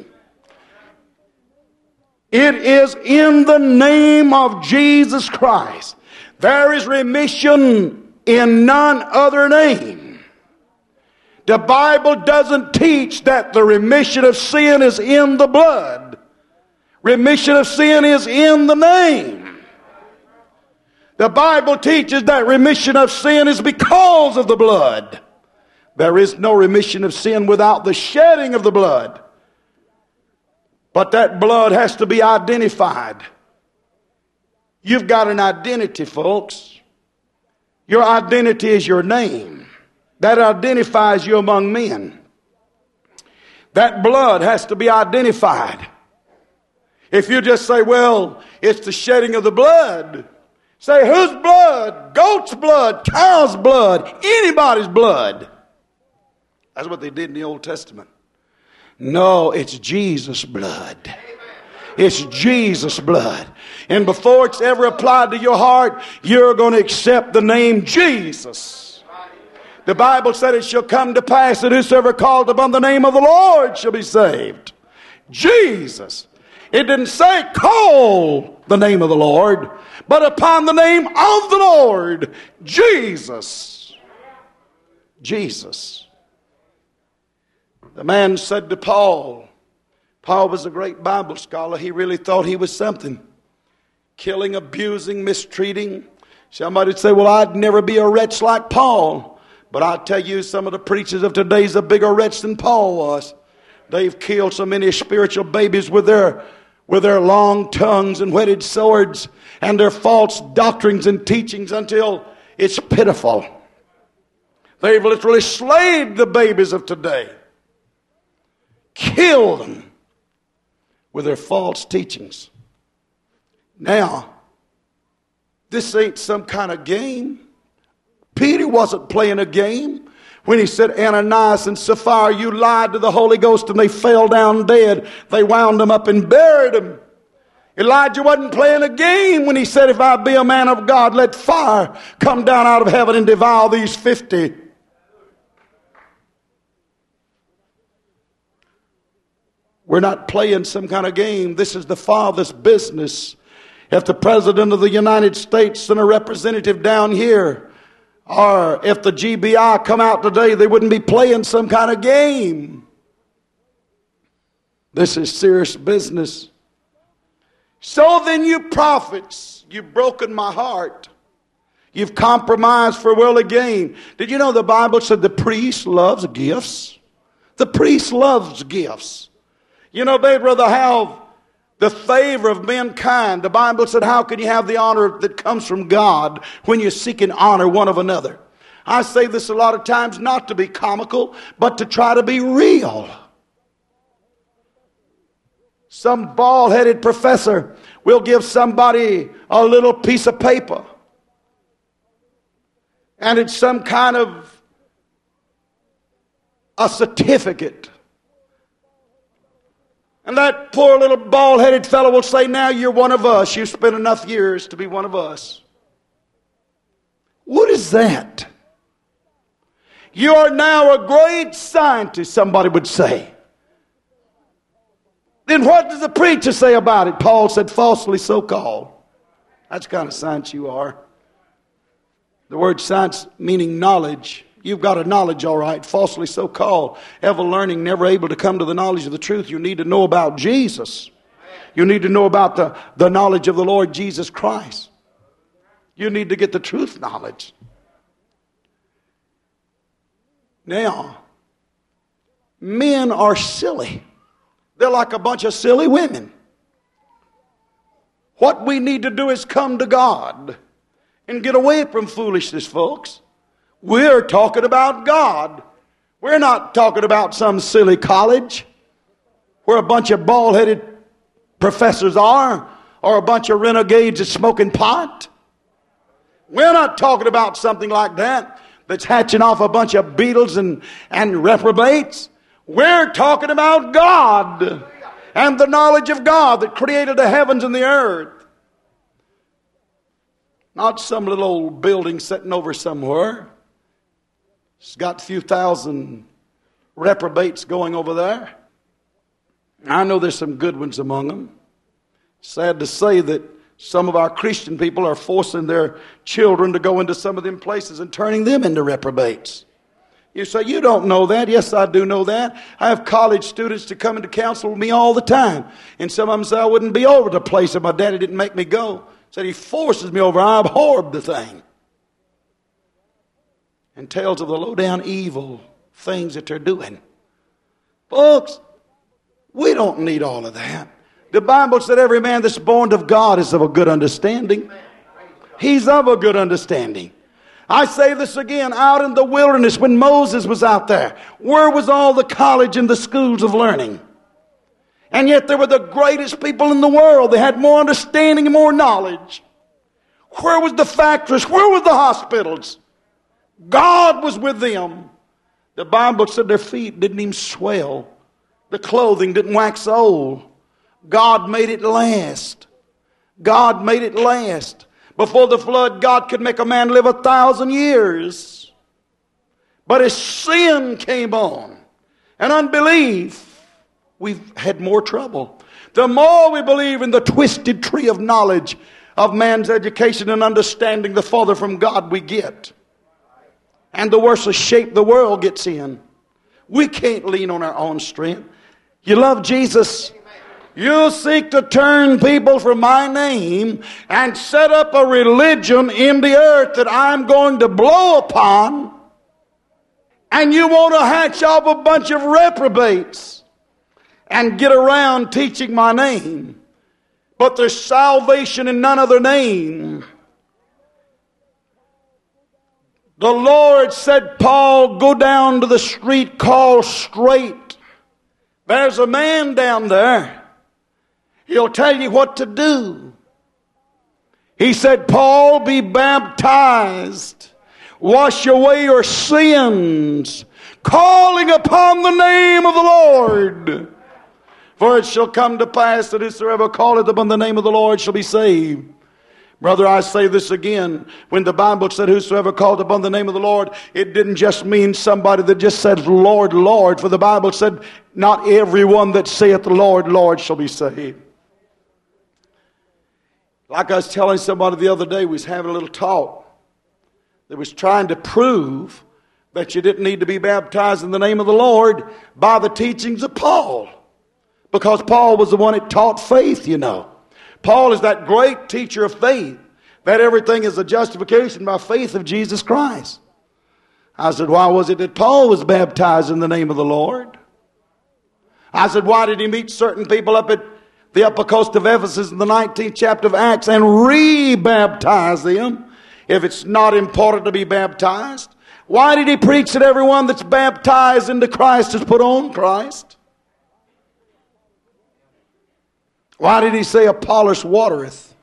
It is in the name of Jesus Christ. There is remission in none other name. The Bible doesn't teach that the remission of sin is in the blood. Remission of sin is in the name. The Bible teaches that remission of sin is because of the blood. There is no remission of sin without the shedding of the blood. But that blood has to be identified. You've got an identity, folks. Your identity is your name. That identifies you among men. That blood has to be identified. If you just say, well, it's the shedding of the blood. Say, whose blood? Goat's blood, cow's blood, anybody's blood. That's what they did in the Old Testament. No, it's Jesus' blood. It's Jesus' blood. And before it's ever applied to your heart, you're going to accept the name Jesus. The Bible said it shall come to pass that whosoever called upon the name of the Lord shall be saved. Jesus. It didn't say call the name of the Lord, but upon the name of the Lord, Jesus. Jesus. The man said to Paul, Paul was a great Bible scholar. He really thought he was something. Killing, abusing, mistreating. Somebody would say, well, I'd never be a wretch like Paul. But I tell you, some of the preachers of today is a bigger wretch than Paul was. They've killed so many spiritual babies with their long tongues and whetted swords and their false doctrines and teachings until it's pitiful. They've literally slayed the babies of today. Killed them with their false teachings. Now, this ain't some kind of game. Peter wasn't playing a game when he said, Ananias and Sapphira, you lied to the Holy Ghost and they fell down dead. They wound them up and buried them. Elijah wasn't playing a game when he said, if I be a man of God, let fire come down out of heaven and devour these 50. We're not playing some kind of game. This is the Father's business. If the President of the United States sent a representative down here, or if the GBI come out today, they wouldn't be playing some kind of game. This is serious business. So then, you prophets, you've broken my heart. You've compromised for worldly gain. Did you know the Bible said the priest loves gifts? The priest loves gifts. You know, they'd rather have the favor of mankind. The Bible said, how can you have the honor that comes from God when you seek and honor one of another? I say this a lot of times not to be comical, but to try to be real. Some bald-headed professor will give somebody a little piece of paper. And it's some kind of a certificate. And that poor little bald-headed fellow will say, now you're one of us. You've spent enough years to be one of us. What is that? You are now a great scientist, somebody would say. Then what does the preacher say about it? Paul said, falsely so called. That's the kind of science you are. The word science meaning knowledge. You've got a knowledge, all right, falsely so called. Ever learning, never able to come to the knowledge of the truth. You need to know about Jesus. You need to know about the knowledge of the Lord Jesus Christ. You need to get the truth knowledge. Now, men are silly. They're like a bunch of silly women. What we need to do is come to God and get away from foolishness, folks. We're talking about God. We're not talking about some silly college where a bunch of bald-headed professors are, or a bunch of renegades that's smoking pot. We're not talking about something like that that's hatching off a bunch of beetles and reprobates. We're talking about God and the knowledge of God that created the heavens and the earth. Not some little old building sitting over somewhere. It's got a few thousand reprobates going over there. I know there's some good ones among them. Sad to say that Some of our Christian people are forcing their children to go into some of them places and turning them into reprobates. You say, you don't know that. Yes, I do know that. I have college students to come into counsel with me all the time. And some of them say, I wouldn't be over the place if my daddy didn't make me go. Said he forces me over. I abhorred the thing. And tells of the low-down evil things that they're doing. Folks, we don't need all of that. The Bible said every man that's born of God is of a good understanding. He's of a good understanding. I say this again, out in the wilderness when Moses was out there, where was all the college and the schools of learning? And yet they were the greatest people in the world. They had more understanding and more knowledge. Where was the factories? Where were the hospitals? God was with them. The Bible said their feet didn't even swell. The clothing didn't wax old. God made it last. God made it last. Before the flood, God could make a man live 1,000 years. But as sin came on and unbelief, we've had more trouble. The more we believe in the twisted tree of knowledge of man's education and understanding, the farther from God we get. And the worse a shape the world gets in. We can't lean on our own strength. You love Jesus? You seek to turn people from my name and set up a religion in the earth that I'm going to blow upon. And you want to hatch off a bunch of reprobates and get around teaching my name. But there's salvation in none other name. The Lord said, Paul, go down to the street called Straight. There's a man down there. He'll tell you what to do. He said, Paul, be baptized. Wash away your sins, calling upon the name of the Lord. For it shall come to pass that whosoever calleth upon the name of the Lord shall be saved. Brother, I say this again. When the Bible said whosoever called upon the name of the Lord, it didn't just mean somebody that just said, Lord, Lord. For the Bible said, not everyone that saith, Lord, Lord shall be saved. Like I was telling somebody the other day, we was having a little talk that was trying to prove that you didn't need to be baptized in the name of the Lord by the teachings of Paul. Because Paul was the one that taught faith, you know. Paul is that great teacher of faith, that everything is a justification by faith of Jesus Christ. I said, why was it that Paul was baptized in the name of the Lord? I said, why did he meet certain people up at the upper coast of Ephesus in the 19th chapter of Acts and re-baptize them if it's not important to be baptized? Why did he preach that everyone that's baptized into Christ has put on Christ? Why did he say Apollos watereth?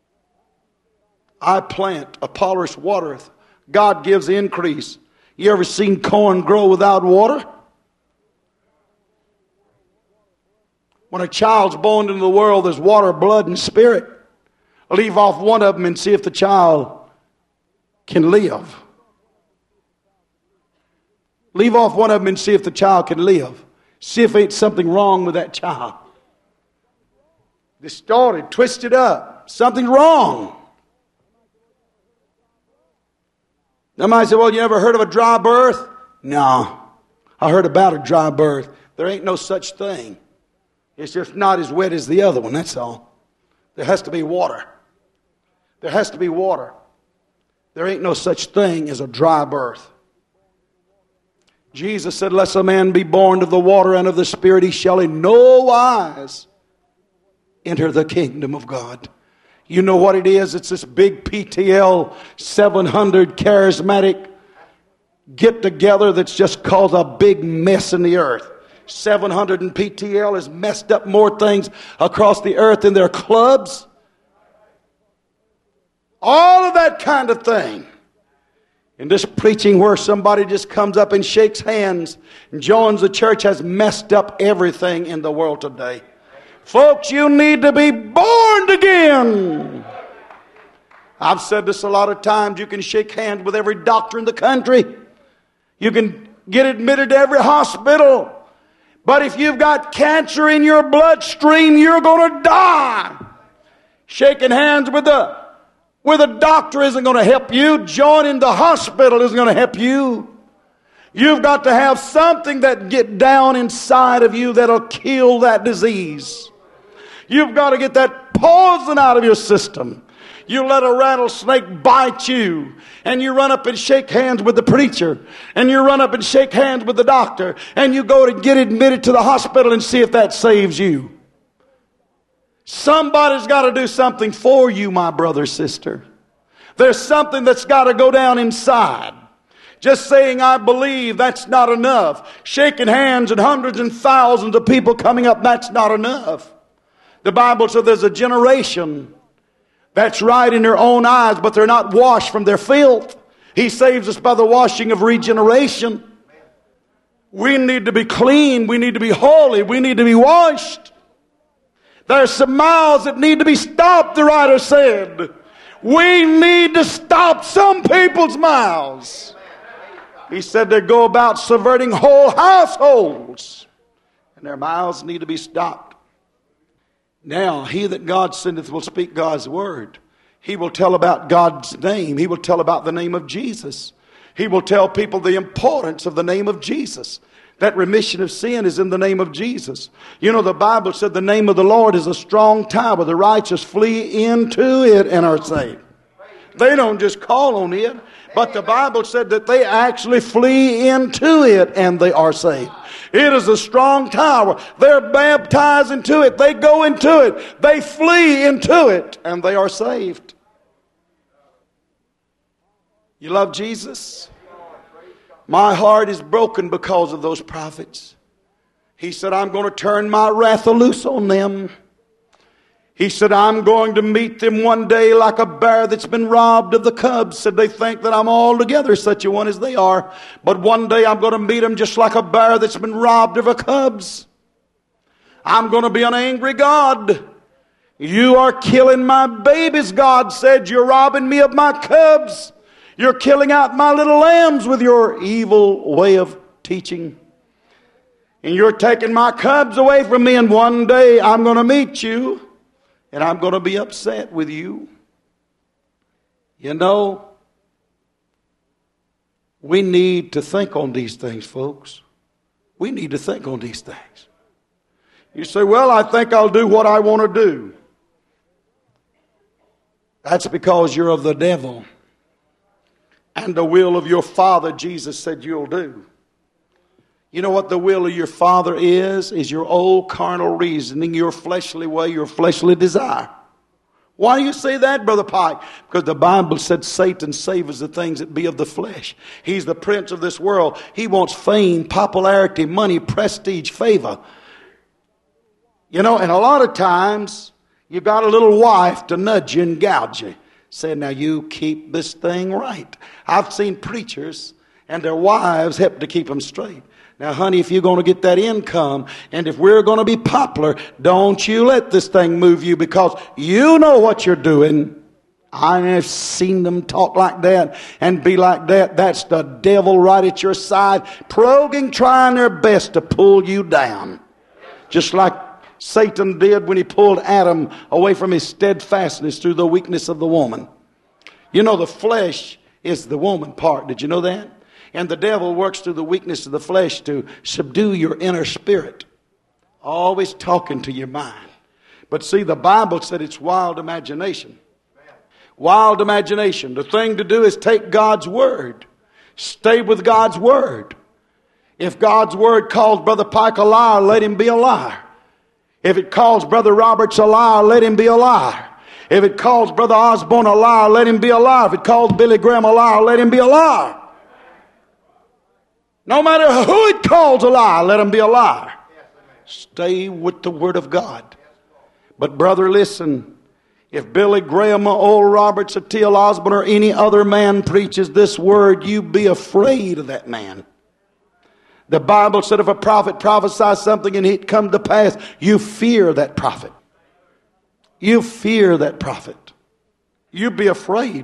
I plant, Apollos watereth. God gives the increase. You ever seen corn grow without water? When a child's born into the world, there's water, blood, and spirit. Leave off one of them and see if the child can live. Leave off one of them and see if the child can live. See if ain't something wrong with that child. Distorted, twisted up. Something's wrong. Somebody said, well, you ever heard of a dry birth? No. I heard about a dry birth. There ain't no such thing. It's just not as wet as the other one, that's all. There has to be water. There has to be water. There ain't no such thing as a dry birth. Jesus said, lest a man be born of the water and of the Spirit, he shall in no wise enter the kingdom of God. You know what it is? It's this big PTL 700 charismatic get together that's just caused a big mess in the earth. 700 and PTL has messed up more things across the earth than their clubs. All of that kind of thing. And this preaching where somebody just comes up and shakes hands and joins the church has messed up everything in the world today. Folks, you need to be born again. I've said this a lot of times. You can shake hands with every doctor in the country. You can get admitted to every hospital. But if you've got cancer in your bloodstream, you're going to die. Shaking hands with a doctor isn't going to help you. Joining the hospital isn't going to help you. You've got to have something that get down inside of you that'll kill that disease. You've got to get that poison out of your system. You let a rattlesnake bite you, and you run up and shake hands with the preacher, and you run up and shake hands with the doctor, and you go to get admitted to the hospital and see if that saves you. Somebody's got to do something for you, my brother, sister. There's something that's got to go down inside. Just saying I believe, that's not enough. Shaking hands and hundreds and thousands of people coming up, that's not enough. The Bible says there's a generation that's right in their own eyes, but they're not washed from their filth. He saves us by the washing of regeneration. We need to be clean. We need to be holy. We need to be washed. There's some mouths that need to be stopped, the writer said. We need to stop some people's mouths. He said they go about subverting whole households, and their mouths need to be stopped. Now, he that God sendeth will speak God's word. He will tell about God's name. He will tell about the name of Jesus. He will tell people the importance of the name of Jesus. That remission of sin is in the name of Jesus. You know, the Bible said the name of the Lord is a strong tower. The righteous flee into it and are saved. They don't just call on it, but the Bible said that they actually flee into it and they are saved. It is a strong tower. They're baptized into it. They go into it. They flee into it and they are saved. You love Jesus? My heart is broken because of those prophets. He said, I'm going to turn my wrath loose on them. He said, I'm going to meet them one day like a bear that's been robbed of the cubs. Said they think that I'm altogether such a one as they are. But one day I'm going to meet them just like a bear that's been robbed of her cubs. I'm going to be an angry God. You are killing my babies, God said. You're robbing me of my cubs. You're killing out my little lambs with your evil way of teaching. And you're taking my cubs away from me. And one day I'm going to meet you. And I'm going to be upset with you. You know, we need to think on these things, folks. We need to think on these things. You say, well, I think I'll do what I want to do. That's because you're of the devil. And the will of your Father, Jesus said you'll do. You know what the will of your Father is? Is your old carnal reasoning, your fleshly way, your fleshly desire. Why do you say that, Brother Pike? Because the Bible said Satan savors the things that be of the flesh. He's the prince of this world. He wants fame, popularity, money, prestige, favor. You know, and a lot of times, you've got a little wife to nudge you and gouge you. Say, now you keep this thing right. I've seen preachers and their wives help to keep them straight. Now, honey, if you're going to get that income and if we're going to be popular, don't you let this thing move you because you know what you're doing. I've seen them talk like that and be like that. That's the devil right at your side, probing, trying their best to pull you down. Just like Satan did when he pulled Adam away from his steadfastness through the weakness of the woman. You know, the flesh is the woman part. Did you know that? And the devil works through the weakness of the flesh to subdue your inner spirit. Always talking to your mind. But see, the Bible said it's wild imagination. Wild imagination. The thing to do is take God's word. Stay with God's word. If God's word calls Brother Pike a liar, let him be a liar. If it calls Brother Roberts a liar, let him be a liar. If it calls Brother Osborne a liar, let him be a liar. If it calls Billy Graham a liar, let him be a liar. No matter who it calls a liar, let him be a liar. Stay with the Word of God. But brother, listen. If Billy Graham or Oral Roberts or T.L. Osborne or any other man preaches this word, you be afraid of that man. The Bible said if a prophet prophesies something and it come to pass, you fear that prophet. You fear that prophet. You be afraid.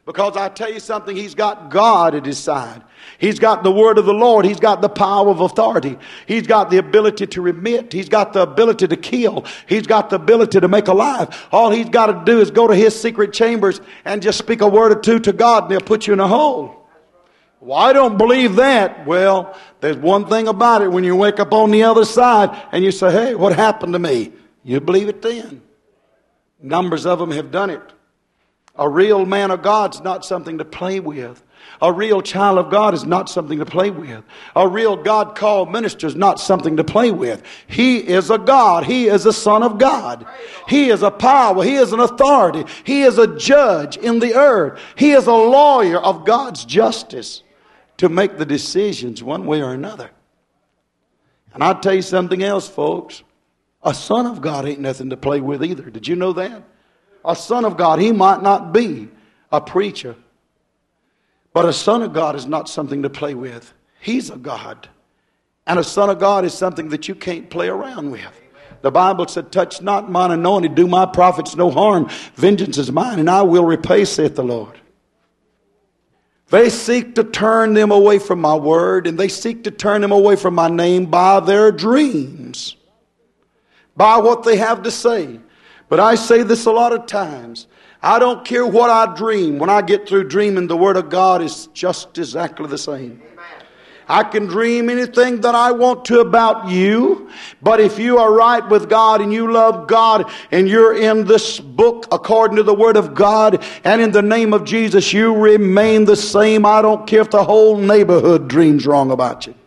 Because I tell you something, he's got God at his side. He's got the word of the Lord. He's got the power of authority. He's got the ability to remit. He's got the ability to kill. He's got the ability to make alive. All he's got to do is go to his secret chambers and just speak a word or two to God, and he'll put you in a hole. Well, I don't believe that. Well, there's one thing about it. When you wake up on the other side and you say, hey, what happened to me? You believe it then. Numbers of them have done it. A real man of God's not something to play with. A real child of God is not something to play with. A real God-called minister is not something to play with. He is a God. He is a son of God. He is a power. He is an authority. He is a judge in the earth. He is a lawyer of God's justice to make the decisions one way or another. And I'll tell you something else, folks. A son of God ain't nothing to play with either. Did you know that? A son of God, he might not be a preacher, but a son of God is not something to play with. He's a God. And a son of God is something that you can't play around with. The Bible said, touch not mine anointed, do my prophets no harm. Vengeance is mine, and I will repay, saith the Lord. They seek to turn them away from my word, and they seek to turn them away from my name by their dreams, by what they have to say. But I say this a lot of times. I don't care what I dream. When I get through dreaming, the Word of God is just exactly the same. I can dream anything that I want to about you, but if you are right with God and you love God and you're in this book according to the Word of God and in the name of Jesus, you remain the same. I don't care if the whole neighborhood dreams wrong about you.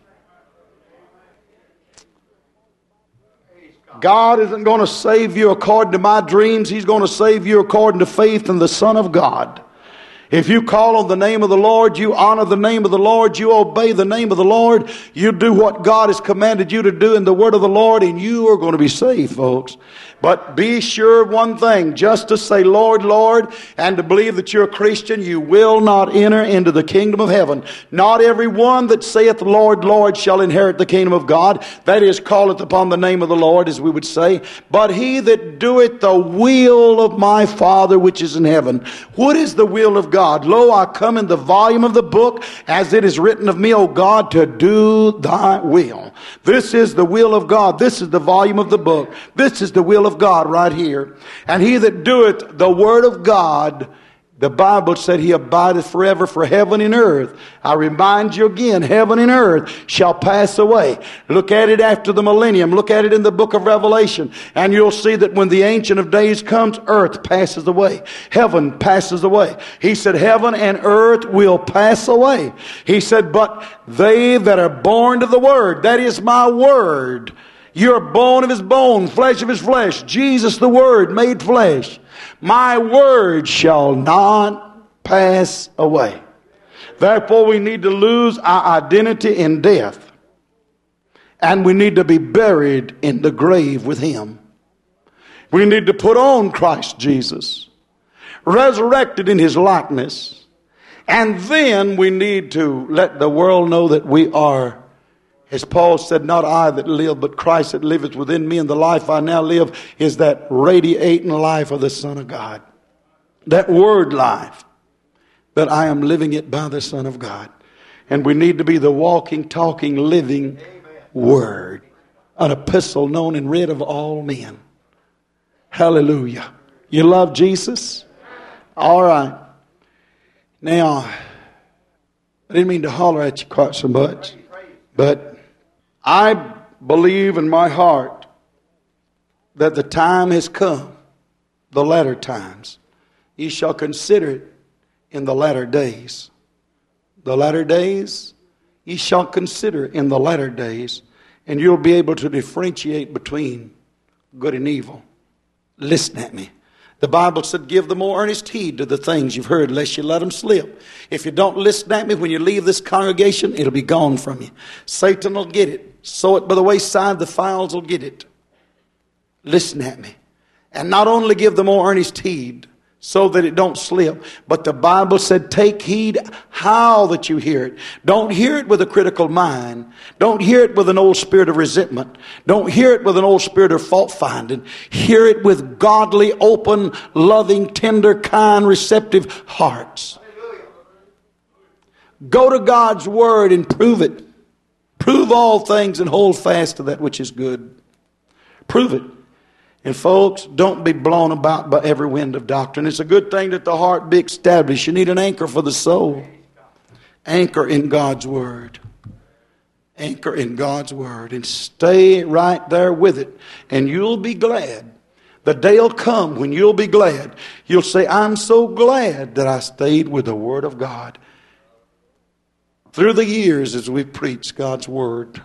God isn't going to save you according to my dreams. He's going to save you according to faith in the Son of God. If you call on the name of the Lord, you honor the name of the Lord, you obey the name of the Lord, you do what God has commanded you to do in the word of the Lord, and you are going to be saved, folks. But be sure of one thing, just to say, Lord, Lord, and to believe that you're a Christian, you will not enter into the kingdom of heaven. Not every one that saith, Lord, Lord, shall inherit the kingdom of God. That is, calleth upon the name of the Lord, as we would say. But he that doeth the will of my Father which is in heaven. What is the will of God? Lo, I come in the volume of the book, as it is written of me, O God, to do thy will. This is the will of God. This is the volume of the book. This is the will of God right here. And he that doeth the word of God, the Bible said he abideth forever, for heaven and earth. I remind you again, heaven and earth shall pass away. Look at it after the millennium. Look at it in the book of Revelation. And you'll see that when the Ancient of Days comes, earth passes away. Heaven passes away. He said heaven and earth will pass away. He said, but they that are born to the word, that is my word. You're bone of his bone, flesh of his flesh. Jesus the Word made flesh. My word shall not pass away. Therefore, we need to lose our identity in death. And we need to be buried in the grave with him. We need to put on Christ Jesus, resurrected in his likeness. And then we need to let the world know that we are, as Paul said, not I that live, but Christ that liveth within me. And the life I now live is that radiating life of the Son of God. That word life. That I am living it by the Son of God. And we need to be the walking, talking, living word. An epistle known and read of all men. Hallelujah. You love Jesus? All right. Now, I didn't mean to holler at you quite so much. But I believe in my heart that the time has come, the latter times. Ye shall consider it in the latter days. The latter days, ye shall consider in the latter days, and you'll be able to differentiate between good and evil. Listen at me. The Bible said, give the more earnest heed to the things you've heard, lest you let them slip. If you don't listen at me when you leave this congregation, it'll be gone from you. Satan will get it. Sow it by the wayside, the fowls will get it. Listen at me. And not only give the more earnest heed, so that it don't slip, but the Bible said, take heed how that you hear it. Don't hear it with a critical mind. Don't hear it with an old spirit of resentment. Don't hear it with an old spirit of fault finding. Hear it with godly, open, loving, tender, kind, receptive hearts. Go to God's Word and prove it. Prove all things and hold fast to that which is good. Prove it. And folks, don't be blown about by every wind of doctrine. It's a good thing that the heart be established. You need an anchor for the soul. Anchor in God's Word. Anchor in God's Word. And stay right there with it. And you'll be glad. The day will come when you'll be glad. You'll say, I'm so glad that I stayed with the Word of God. Through the years as we preach God's Word.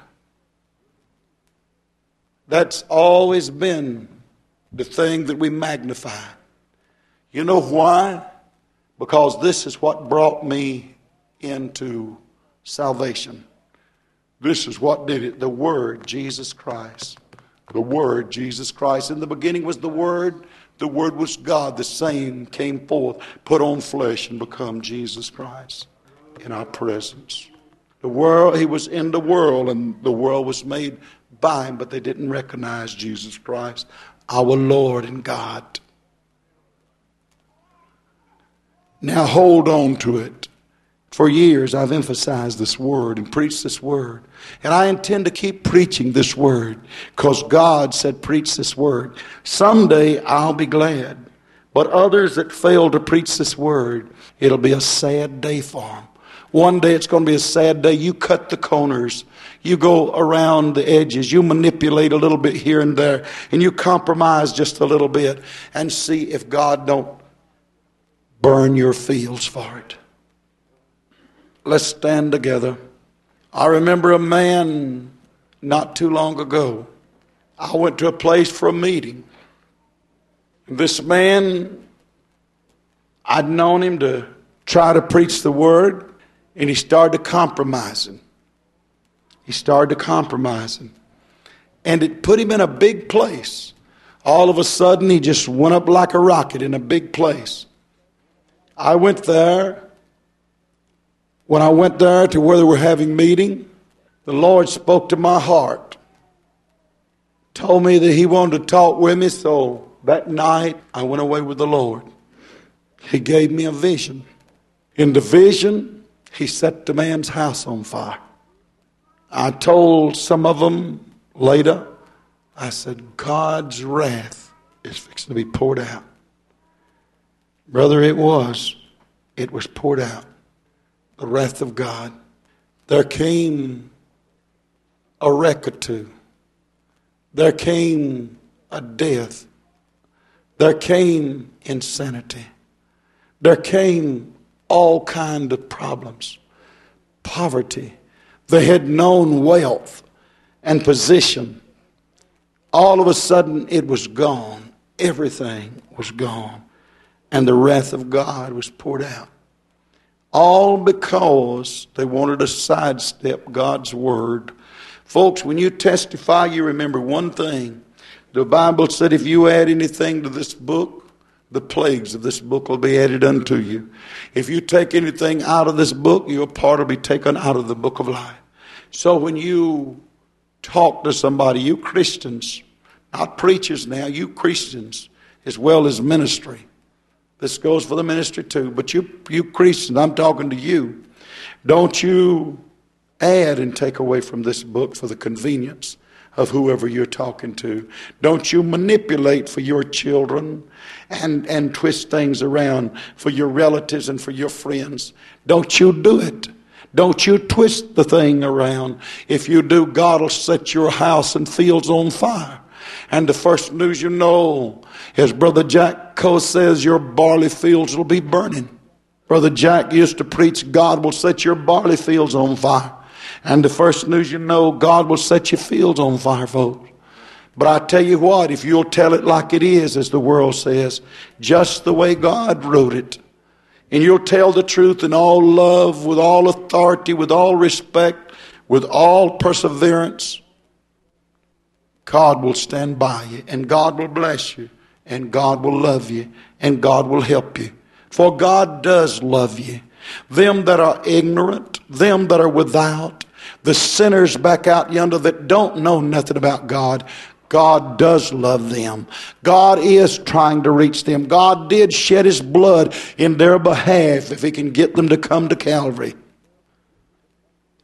That's always been the thing that we magnify. You know why? Because this is what brought me into salvation. This is what did it. The Word, Jesus Christ. The Word, Jesus Christ. In the beginning was the Word. The Word was God. The same came forth, put on flesh, and become Jesus Christ in our presence. The world, He was in the world, and the world was made by Him, but they didn't recognize Jesus Christ, our Lord and God. Now hold on to it. For years I've emphasized this Word and preached this Word. And I intend to keep preaching this Word because God said preach this Word. Someday I'll be glad. But others that fail to preach this Word, it'll be a sad day for them. One day it's going to be a sad day. You cut the corners. You go around the edges. You manipulate a little bit here and there. And you compromise just a little bit. And see if God don't burn your fields for it. Let's stand together. I remember a man not too long ago. I went to a place for a meeting. This man, I'd known him to try to preach the Word, and he started compromising. He started compromising. And it put him in a big place. All of a sudden, he just went up like a rocket in a big place. I went there. When I went there to where they were having meeting, the Lord spoke to my heart. Told me that He wanted to talk with me, so that night I went away with the Lord. He gave me a vision. In the vision, He set the man's house on fire. I told some of them later, I said, God's wrath is fixing to be poured out. Brother, it was poured out. The wrath of God. There came a wreck or two. There came a death. There came insanity. There came all kinds of problems. Poverty. They had known wealth and position. All of a sudden it was gone. Everything was gone. And the wrath of God was poured out. All because they wanted to sidestep God's Word. Folks, when you testify, you remember one thing. The Bible said if you add anything to this book, the plagues of this book will be added unto you. If you take anything out of this book, your part will be taken out of the book of life. So when you talk to somebody, you Christians, not preachers now, you Christians, as well as ministry. This goes for the ministry too. But you Christians, I'm talking to you. Don't you add and take away from this book for the convenience of whoever you're talking to. Don't you manipulate for your children and twist things around for your relatives and for your friends. Don't you do it. Don't you twist the thing around. If you do, God will set your house and fields on fire. And the first news you know, as Brother Jack Coe says, your barley fields will be burning. Brother Jack used to preach, God will set your barley fields on fire. And the first news you know, God will set your fields on fire, folks. But I tell you what, if you'll tell it like it is, as the world says, just the way God wrote it, and you'll tell the truth in all love, with all authority, with all respect, with all perseverance, God will stand by you, and God will bless you, and God will love you, and God will help you. For God does love you. Them that are ignorant, them that are without, the sinners back out yonder that don't know nothing about God, God does love them. God is trying to reach them. God did shed His blood in their behalf if He can get them to come to Calvary.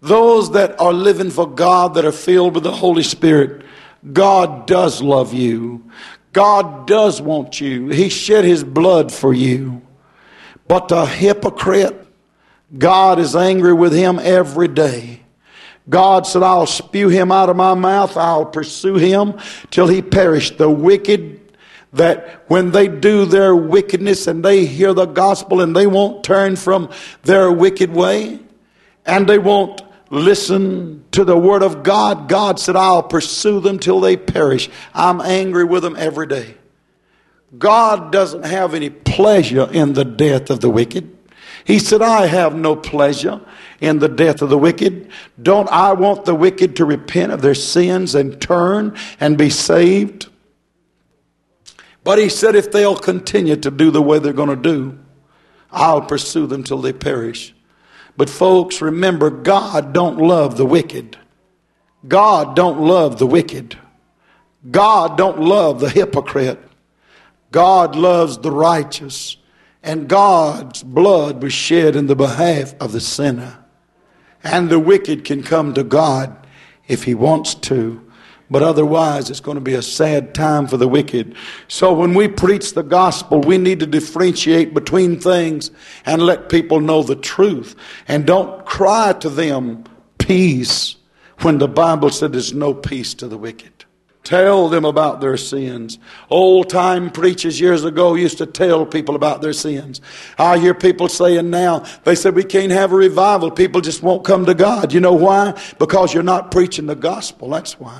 Those that are living for God, that are filled with the Holy Spirit, God does love you. God does want you. He shed His blood for you. But the hypocrite, God is angry with him every day. God said, I'll spew him out of my mouth. I'll pursue him till he perish. The wicked, that when they do their wickedness and they hear the gospel and they won't turn from their wicked way and they won't listen to the word of God, God said, I'll pursue them till they perish. I'm angry with them every day. God doesn't have any pleasure in the death of the wicked. He said, I have no pleasure in the death of the wicked. Don't I want the wicked to repent of their sins and turn and be saved? But he said, if they'll continue to do the way they're going to do, I'll pursue them till they perish. But folks, remember, God don't love the wicked. God don't love the wicked. God don't love the hypocrite. God loves the righteous. And God's blood was shed in the behalf of the sinner. And the wicked can come to God if he wants to. But otherwise, it's going to be a sad time for the wicked. So when we preach the gospel, we need to differentiate between things and let people know the truth. And don't cry to them, peace, when the Bible said there's no peace to the wicked. Tell them about their sins. Old-time preachers years ago used to tell people about their sins. I hear people saying now, they said we can't have a revival. People just won't come to God. You know why? Because you're not preaching the gospel. That's why.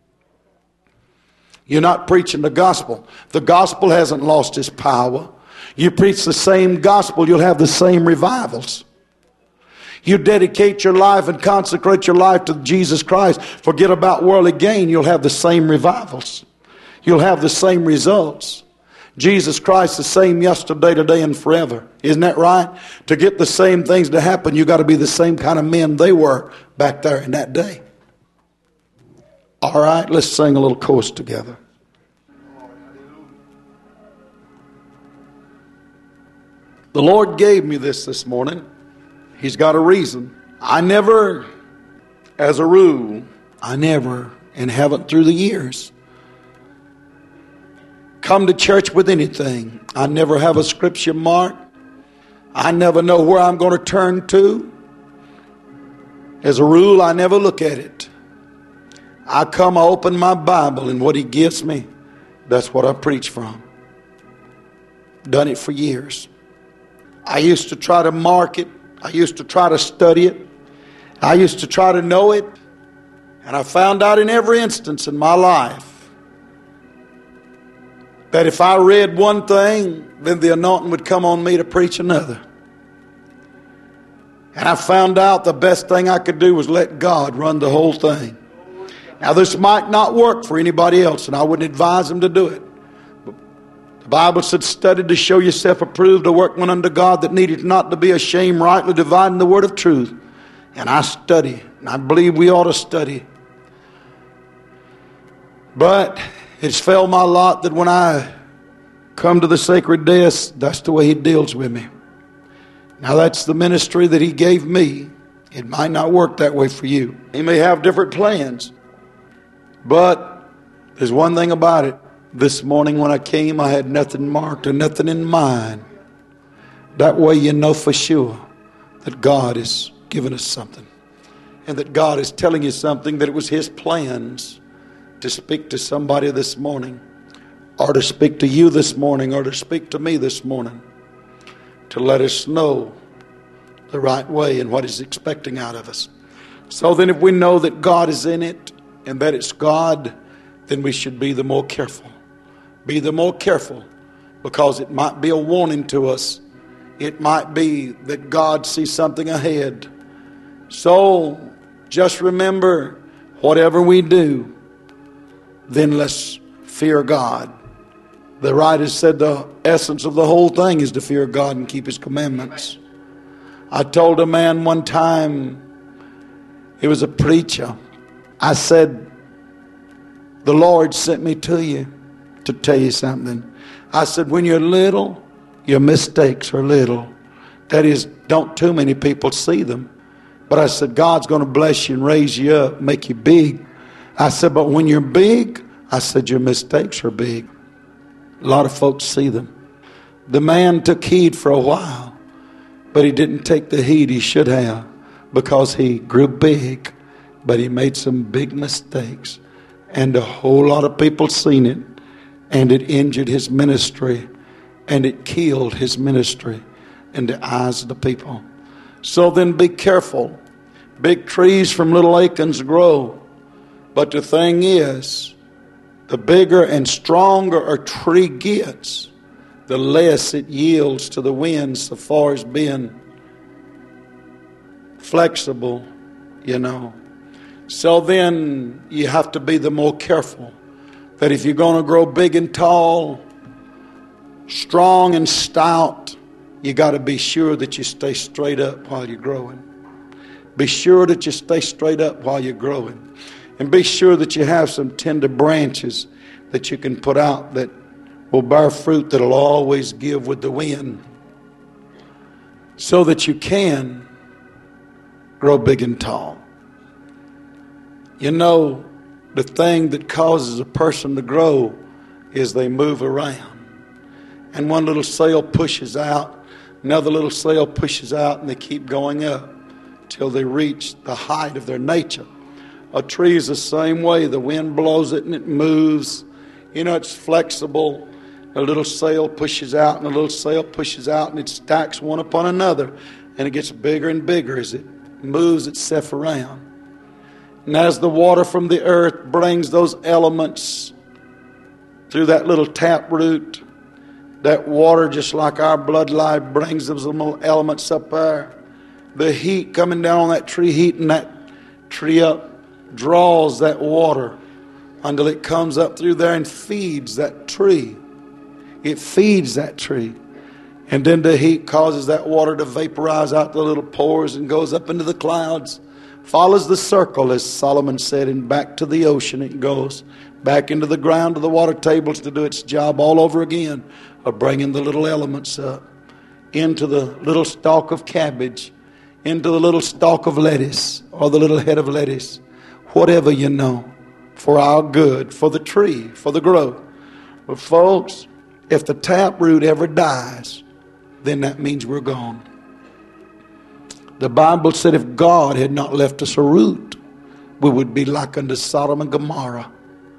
You're not preaching the gospel. The gospel hasn't lost its power. You preach the same gospel, you'll have the same revivals. You dedicate your life and consecrate your life to Jesus Christ, forget about worldly gain, you'll have the same revivals. You'll have the same results. Jesus Christ the same yesterday, today, and forever. Isn't that right? To get the same things to happen, you got to be the same kind of men they were back there in that day. All right, let's sing a little chorus together. The Lord gave me this morning. He's got a reason. I never, as a rule, and haven't through the years, come to church with anything. I never have a scripture mark. I never know where I'm going to turn to. As a rule, I never look at it. I come, I open my Bible, and what He gives me, that's what I preach from. Done it for years. I used to try to mark it. I used to try to study it. I used to try to know it. And I found out in every instance in my life that if I read one thing, then the anointing would come on me to preach another. And I found out the best thing I could do was let God run the whole thing. Now this might not work for anybody else, and I wouldn't advise them to do it. The Bible said, study to show yourself approved, a workman unto God that needeth not to be ashamed, rightly dividing the word of truth. And I study, and I believe we ought to study. But it's fell my lot that when I come to the sacred desk, that's the way He deals with me. Now that's the ministry that He gave me. It might not work that way for you. He may have different plans. But there's one thing about it. This morning when I came, I had nothing marked or nothing in mind. That way you know for sure that God is giving us something. And that God is telling you something, that it was His plans to speak to somebody this morning, or to speak to you this morning, or to speak to me this morning, to let us know the right way and what He's expecting out of us. So then if we know that God is in it and that it's God, then we should be the more careful. Be the more careful, because it might be a warning to us. It might be that God sees something ahead. So just remember, whatever we do, then let's fear God. The writer said the essence of the whole thing is to fear God and keep His commandments. I told a man one time, he was a preacher, I said, the Lord sent me to you to tell you something. I said, when you're little, your mistakes are little. That is, don't too many people see them. But I said, God's going to bless you and raise you up, make you big. I said, but when you're big, I said, your mistakes are big. A lot of folks see them. The man took heed for a while, but he didn't take the heed he should have because he grew big, but he made some big mistakes. And a whole lot of people seen it, and it injured his ministry, and it killed his ministry in the eyes of the people. So then be careful. Big trees from little acorns grow. But the thing is, the bigger and stronger a tree gets, the less it yields to the wind so far as being flexible, So then you have to be the more careful. That if you're going to grow big and tall, strong and stout, you got to be sure that you stay straight up while you're growing. Be sure that you stay straight up while you're growing. And be sure that you have some tender branches that you can put out that will bear fruit that will always give with the wind. So that you can grow big and tall. The thing that causes a person to grow is they move around. And one little sail pushes out, another little sail pushes out, and they keep going up till they reach the height of their nature. A tree is the same way. The wind blows it and it moves. It's flexible. A little sail pushes out and a little sail pushes out, and it stacks one upon another. And it gets bigger and bigger as it moves itself around. And as the water from the earth brings those elements through that little taproot, that water, just like our blood life, brings those little elements up there. The heat coming down on that tree, heating that tree up, draws that water until it comes up through there and feeds that tree. It feeds that tree. And then the heat causes that water to vaporize out the little pores and goes up into the clouds. Follows the circle, as Solomon said, and back to the ocean it goes. Back into the ground to the water tables to do its job all over again of bringing the little elements up. Into the little stalk of cabbage. Into the little stalk of lettuce or the little head of lettuce. Whatever for our good, for the tree, for the growth. But folks, if the taproot ever dies, then that means we're gone. The Bible said if God had not left us a root, we would be like unto Sodom and Gomorrah.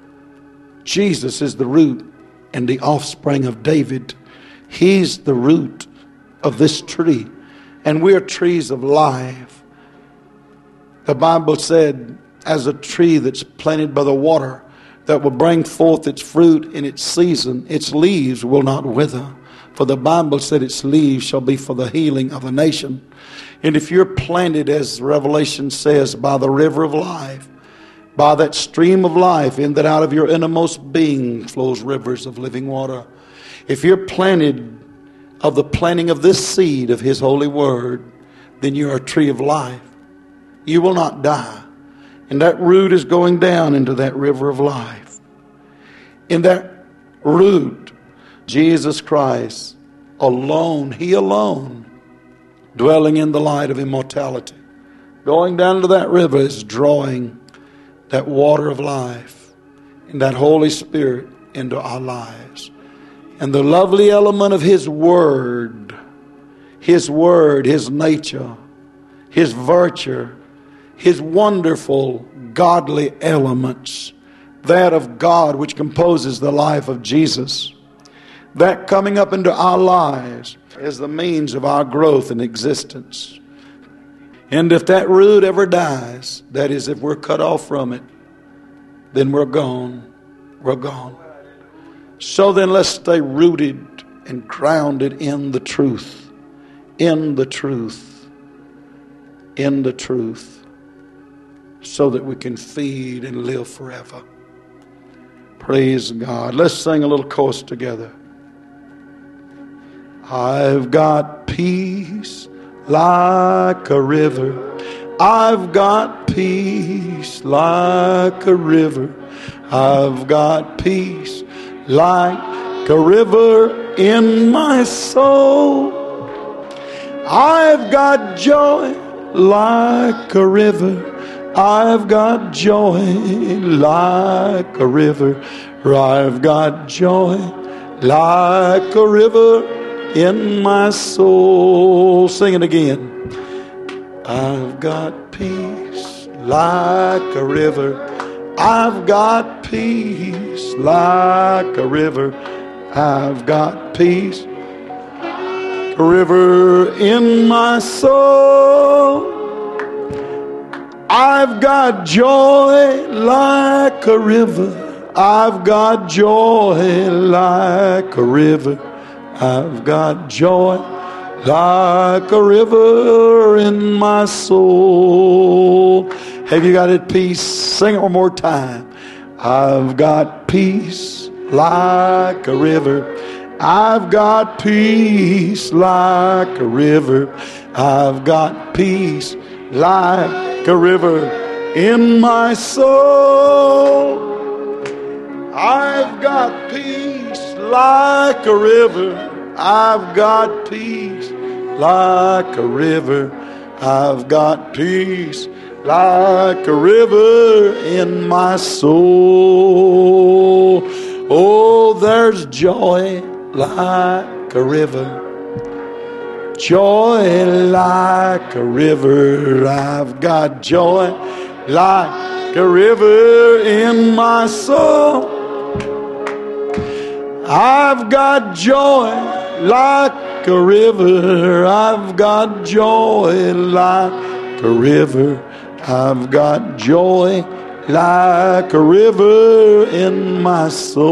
Jesus is the root and the offspring of David. He's the root of this tree. And we're trees of life. The Bible said, as a tree that's planted by the water, that will bring forth its fruit in its season, its leaves will not wither. For the Bible said its leaves shall be for the healing of a nation. And if you're planted, as Revelation says, by the river of life, by that stream of life, in that out of your innermost being flows rivers of living water. If you're planted of the planting of this seed of His holy word, then you're a tree of life. You will not die. And that root is going down into that river of life. In that root, Jesus Christ alone, He alone, dwelling in the light of immortality, going down to that river is drawing that water of life and that Holy Spirit into our lives. And the lovely element of His word, His nature, His virtue, His wonderful godly elements, that of God which composes the life of Jesus, that coming up into our lives is the means of our growth and existence. And if that root ever dies, that is, if we're cut off from it, then we're gone. We're gone. So then let's stay rooted and grounded in the truth. In the truth. In the truth. So that we can feed and live forever. Praise God. Let's sing a little chorus together. I've got peace like a river. I've got peace like a river. I've got peace like a river in my soul. I've got joy like a river. I've got joy like a river. I've got joy like a river in my soul. Sing it again. I've got peace like a river. I've got peace like a river. I've got peace, a river in my soul. I've got joy like a river. I've got joy like a river. I've got joy like a river in my soul. Have you got it, peace? Sing it one more time. I've got peace like a river. I've got peace like a river. I've got peace like a river in my soul. I've got peace like a river. I've got peace like a river. I've got peace like a river in my soul. Oh, there's joy like a river. Joy like a river. I've got joy like a river in my soul. I've got joy like a river. I've got joy like a river. I've got joy like a river in my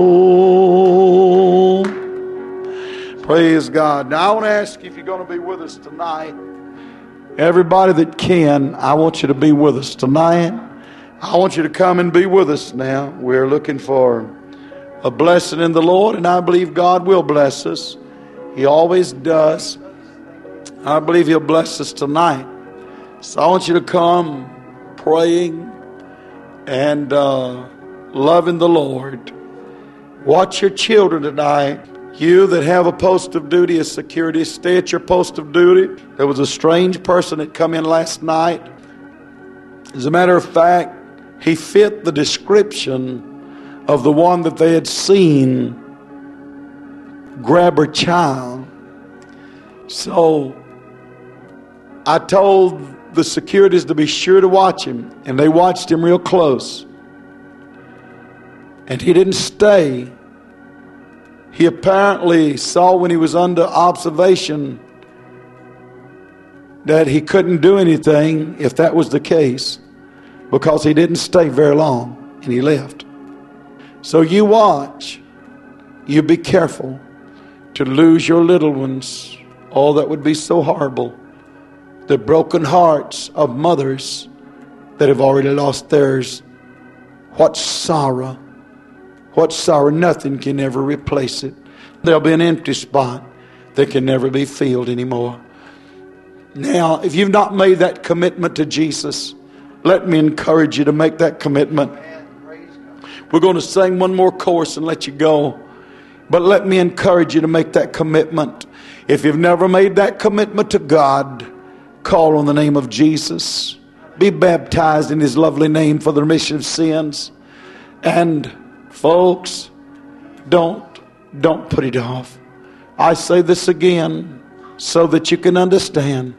soul. Praise God. Now I want to ask you if you're going to be with us tonight. Everybody that can, I want you to be with us tonight. I want you to come and be with us now. We're looking for a blessing in the Lord, and I believe God will bless us. He always does. I believe He'll bless us tonight. So I want you to come praying and loving the Lord. Watch your children tonight. You that have a post of duty as security, stay at your post of duty. There was a strange person that come in last night. As a matter of fact, he fit the description of the one that they had seen grab her child. So I told the securities to be sure to watch him, and they watched him real close. And he didn't stay. He apparently saw when he was under observation that he couldn't do anything if that was the case, because he didn't stay very long and he left. So you watch, you be careful to lose your little ones. Oh, that would be so horrible. The broken hearts of mothers that have already lost theirs. What sorrow. What sorrow. Nothing can ever replace it. There'll be an empty spot that can never be filled anymore. Now, if you've not made that commitment to Jesus, let me encourage you to make that commitment. We're going to sing one more chorus and let you go. But let me encourage you to make that commitment. If you've never made that commitment to God, call on the name of Jesus. Be baptized in His lovely name for the remission of sins. And folks, don't put it off. I say this again so that you can understand.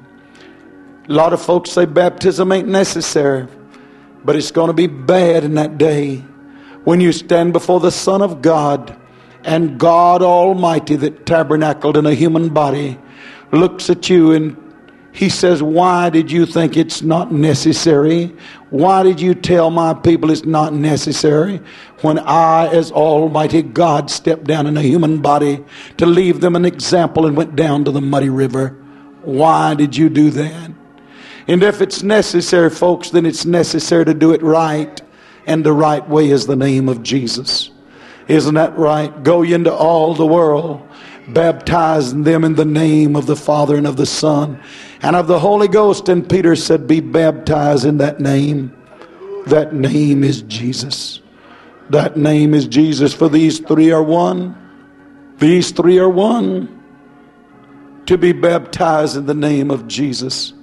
A lot of folks say baptism ain't necessary, but it's going to be bad in that day when you stand before the Son of God, and God Almighty that tabernacled in a human body looks at you and He says, why did you think it's not necessary? Why did you tell my people it's not necessary when I, as Almighty God, stepped down in a human body to leave them an example and went down to the muddy river? Why did you do that? And if it's necessary, folks, then it's necessary to do it right. And the right way is the name of Jesus. Isn't that right? Go ye into all the world, baptizing them in the name of the Father and of the Son and of the Holy Ghost. And Peter said, be baptized in that name. That name is Jesus. That name is Jesus. For these three are one. These three are one. To be baptized in the name of Jesus.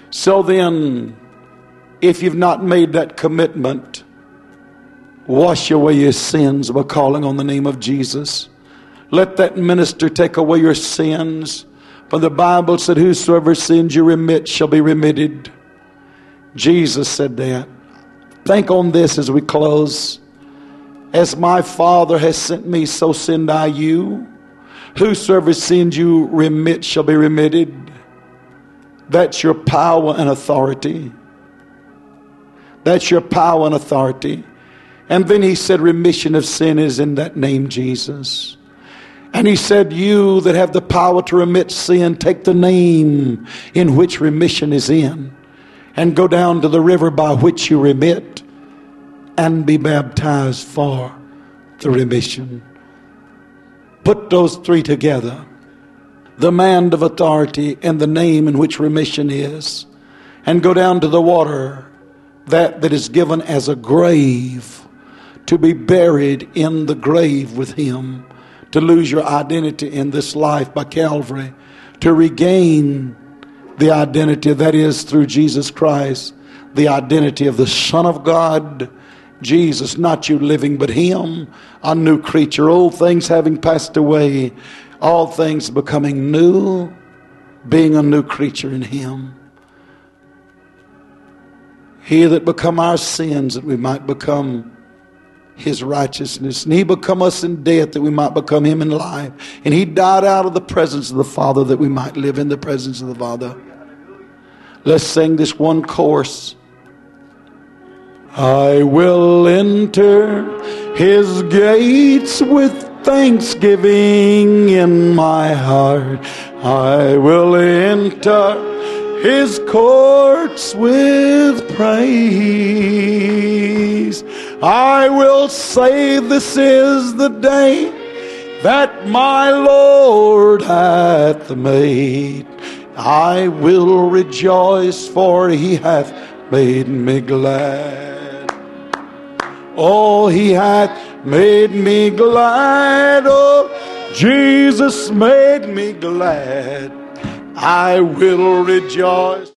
So then, if you've not made that commitment, wash away your sins by calling on the name of Jesus. Let that minister take away your sins. For the Bible said, whosoever sins you remit shall be remitted. Jesus said that. Think on this as we close. As my Father has sent me, so send I you. Whosoever sins you remit shall be remitted. That's your power and authority. That's your power and authority. And then he said, remission of sin is in that name, Jesus. And he said, you that have the power to remit sin, take the name in which remission is in, and go down to the river by which you remit, and be baptized for the remission. Put those three together. The man of authority and the name in which remission is, and go down to the water that is given as a grave, to be buried in the grave with him, to lose your identity in this life by Calvary, to regain the identity that is through Jesus Christ, the identity of the Son of God, Jesus, not you living but him, a new creature, old things having passed away, all things becoming new, being a new creature in him. He that become our sins that we might become his righteousness. And he become us in death that we might become him in life. And he died out of the presence of the Father that we might live in the presence of the Father. Let's sing this one chorus. I will enter his gates with thanksgiving in my heart. I will enter his courts with praise. I will say this is the day that my Lord hath made. I will rejoice, for he hath made me glad. Oh, he hath made me glad. Oh, Jesus made me glad. I will rejoice.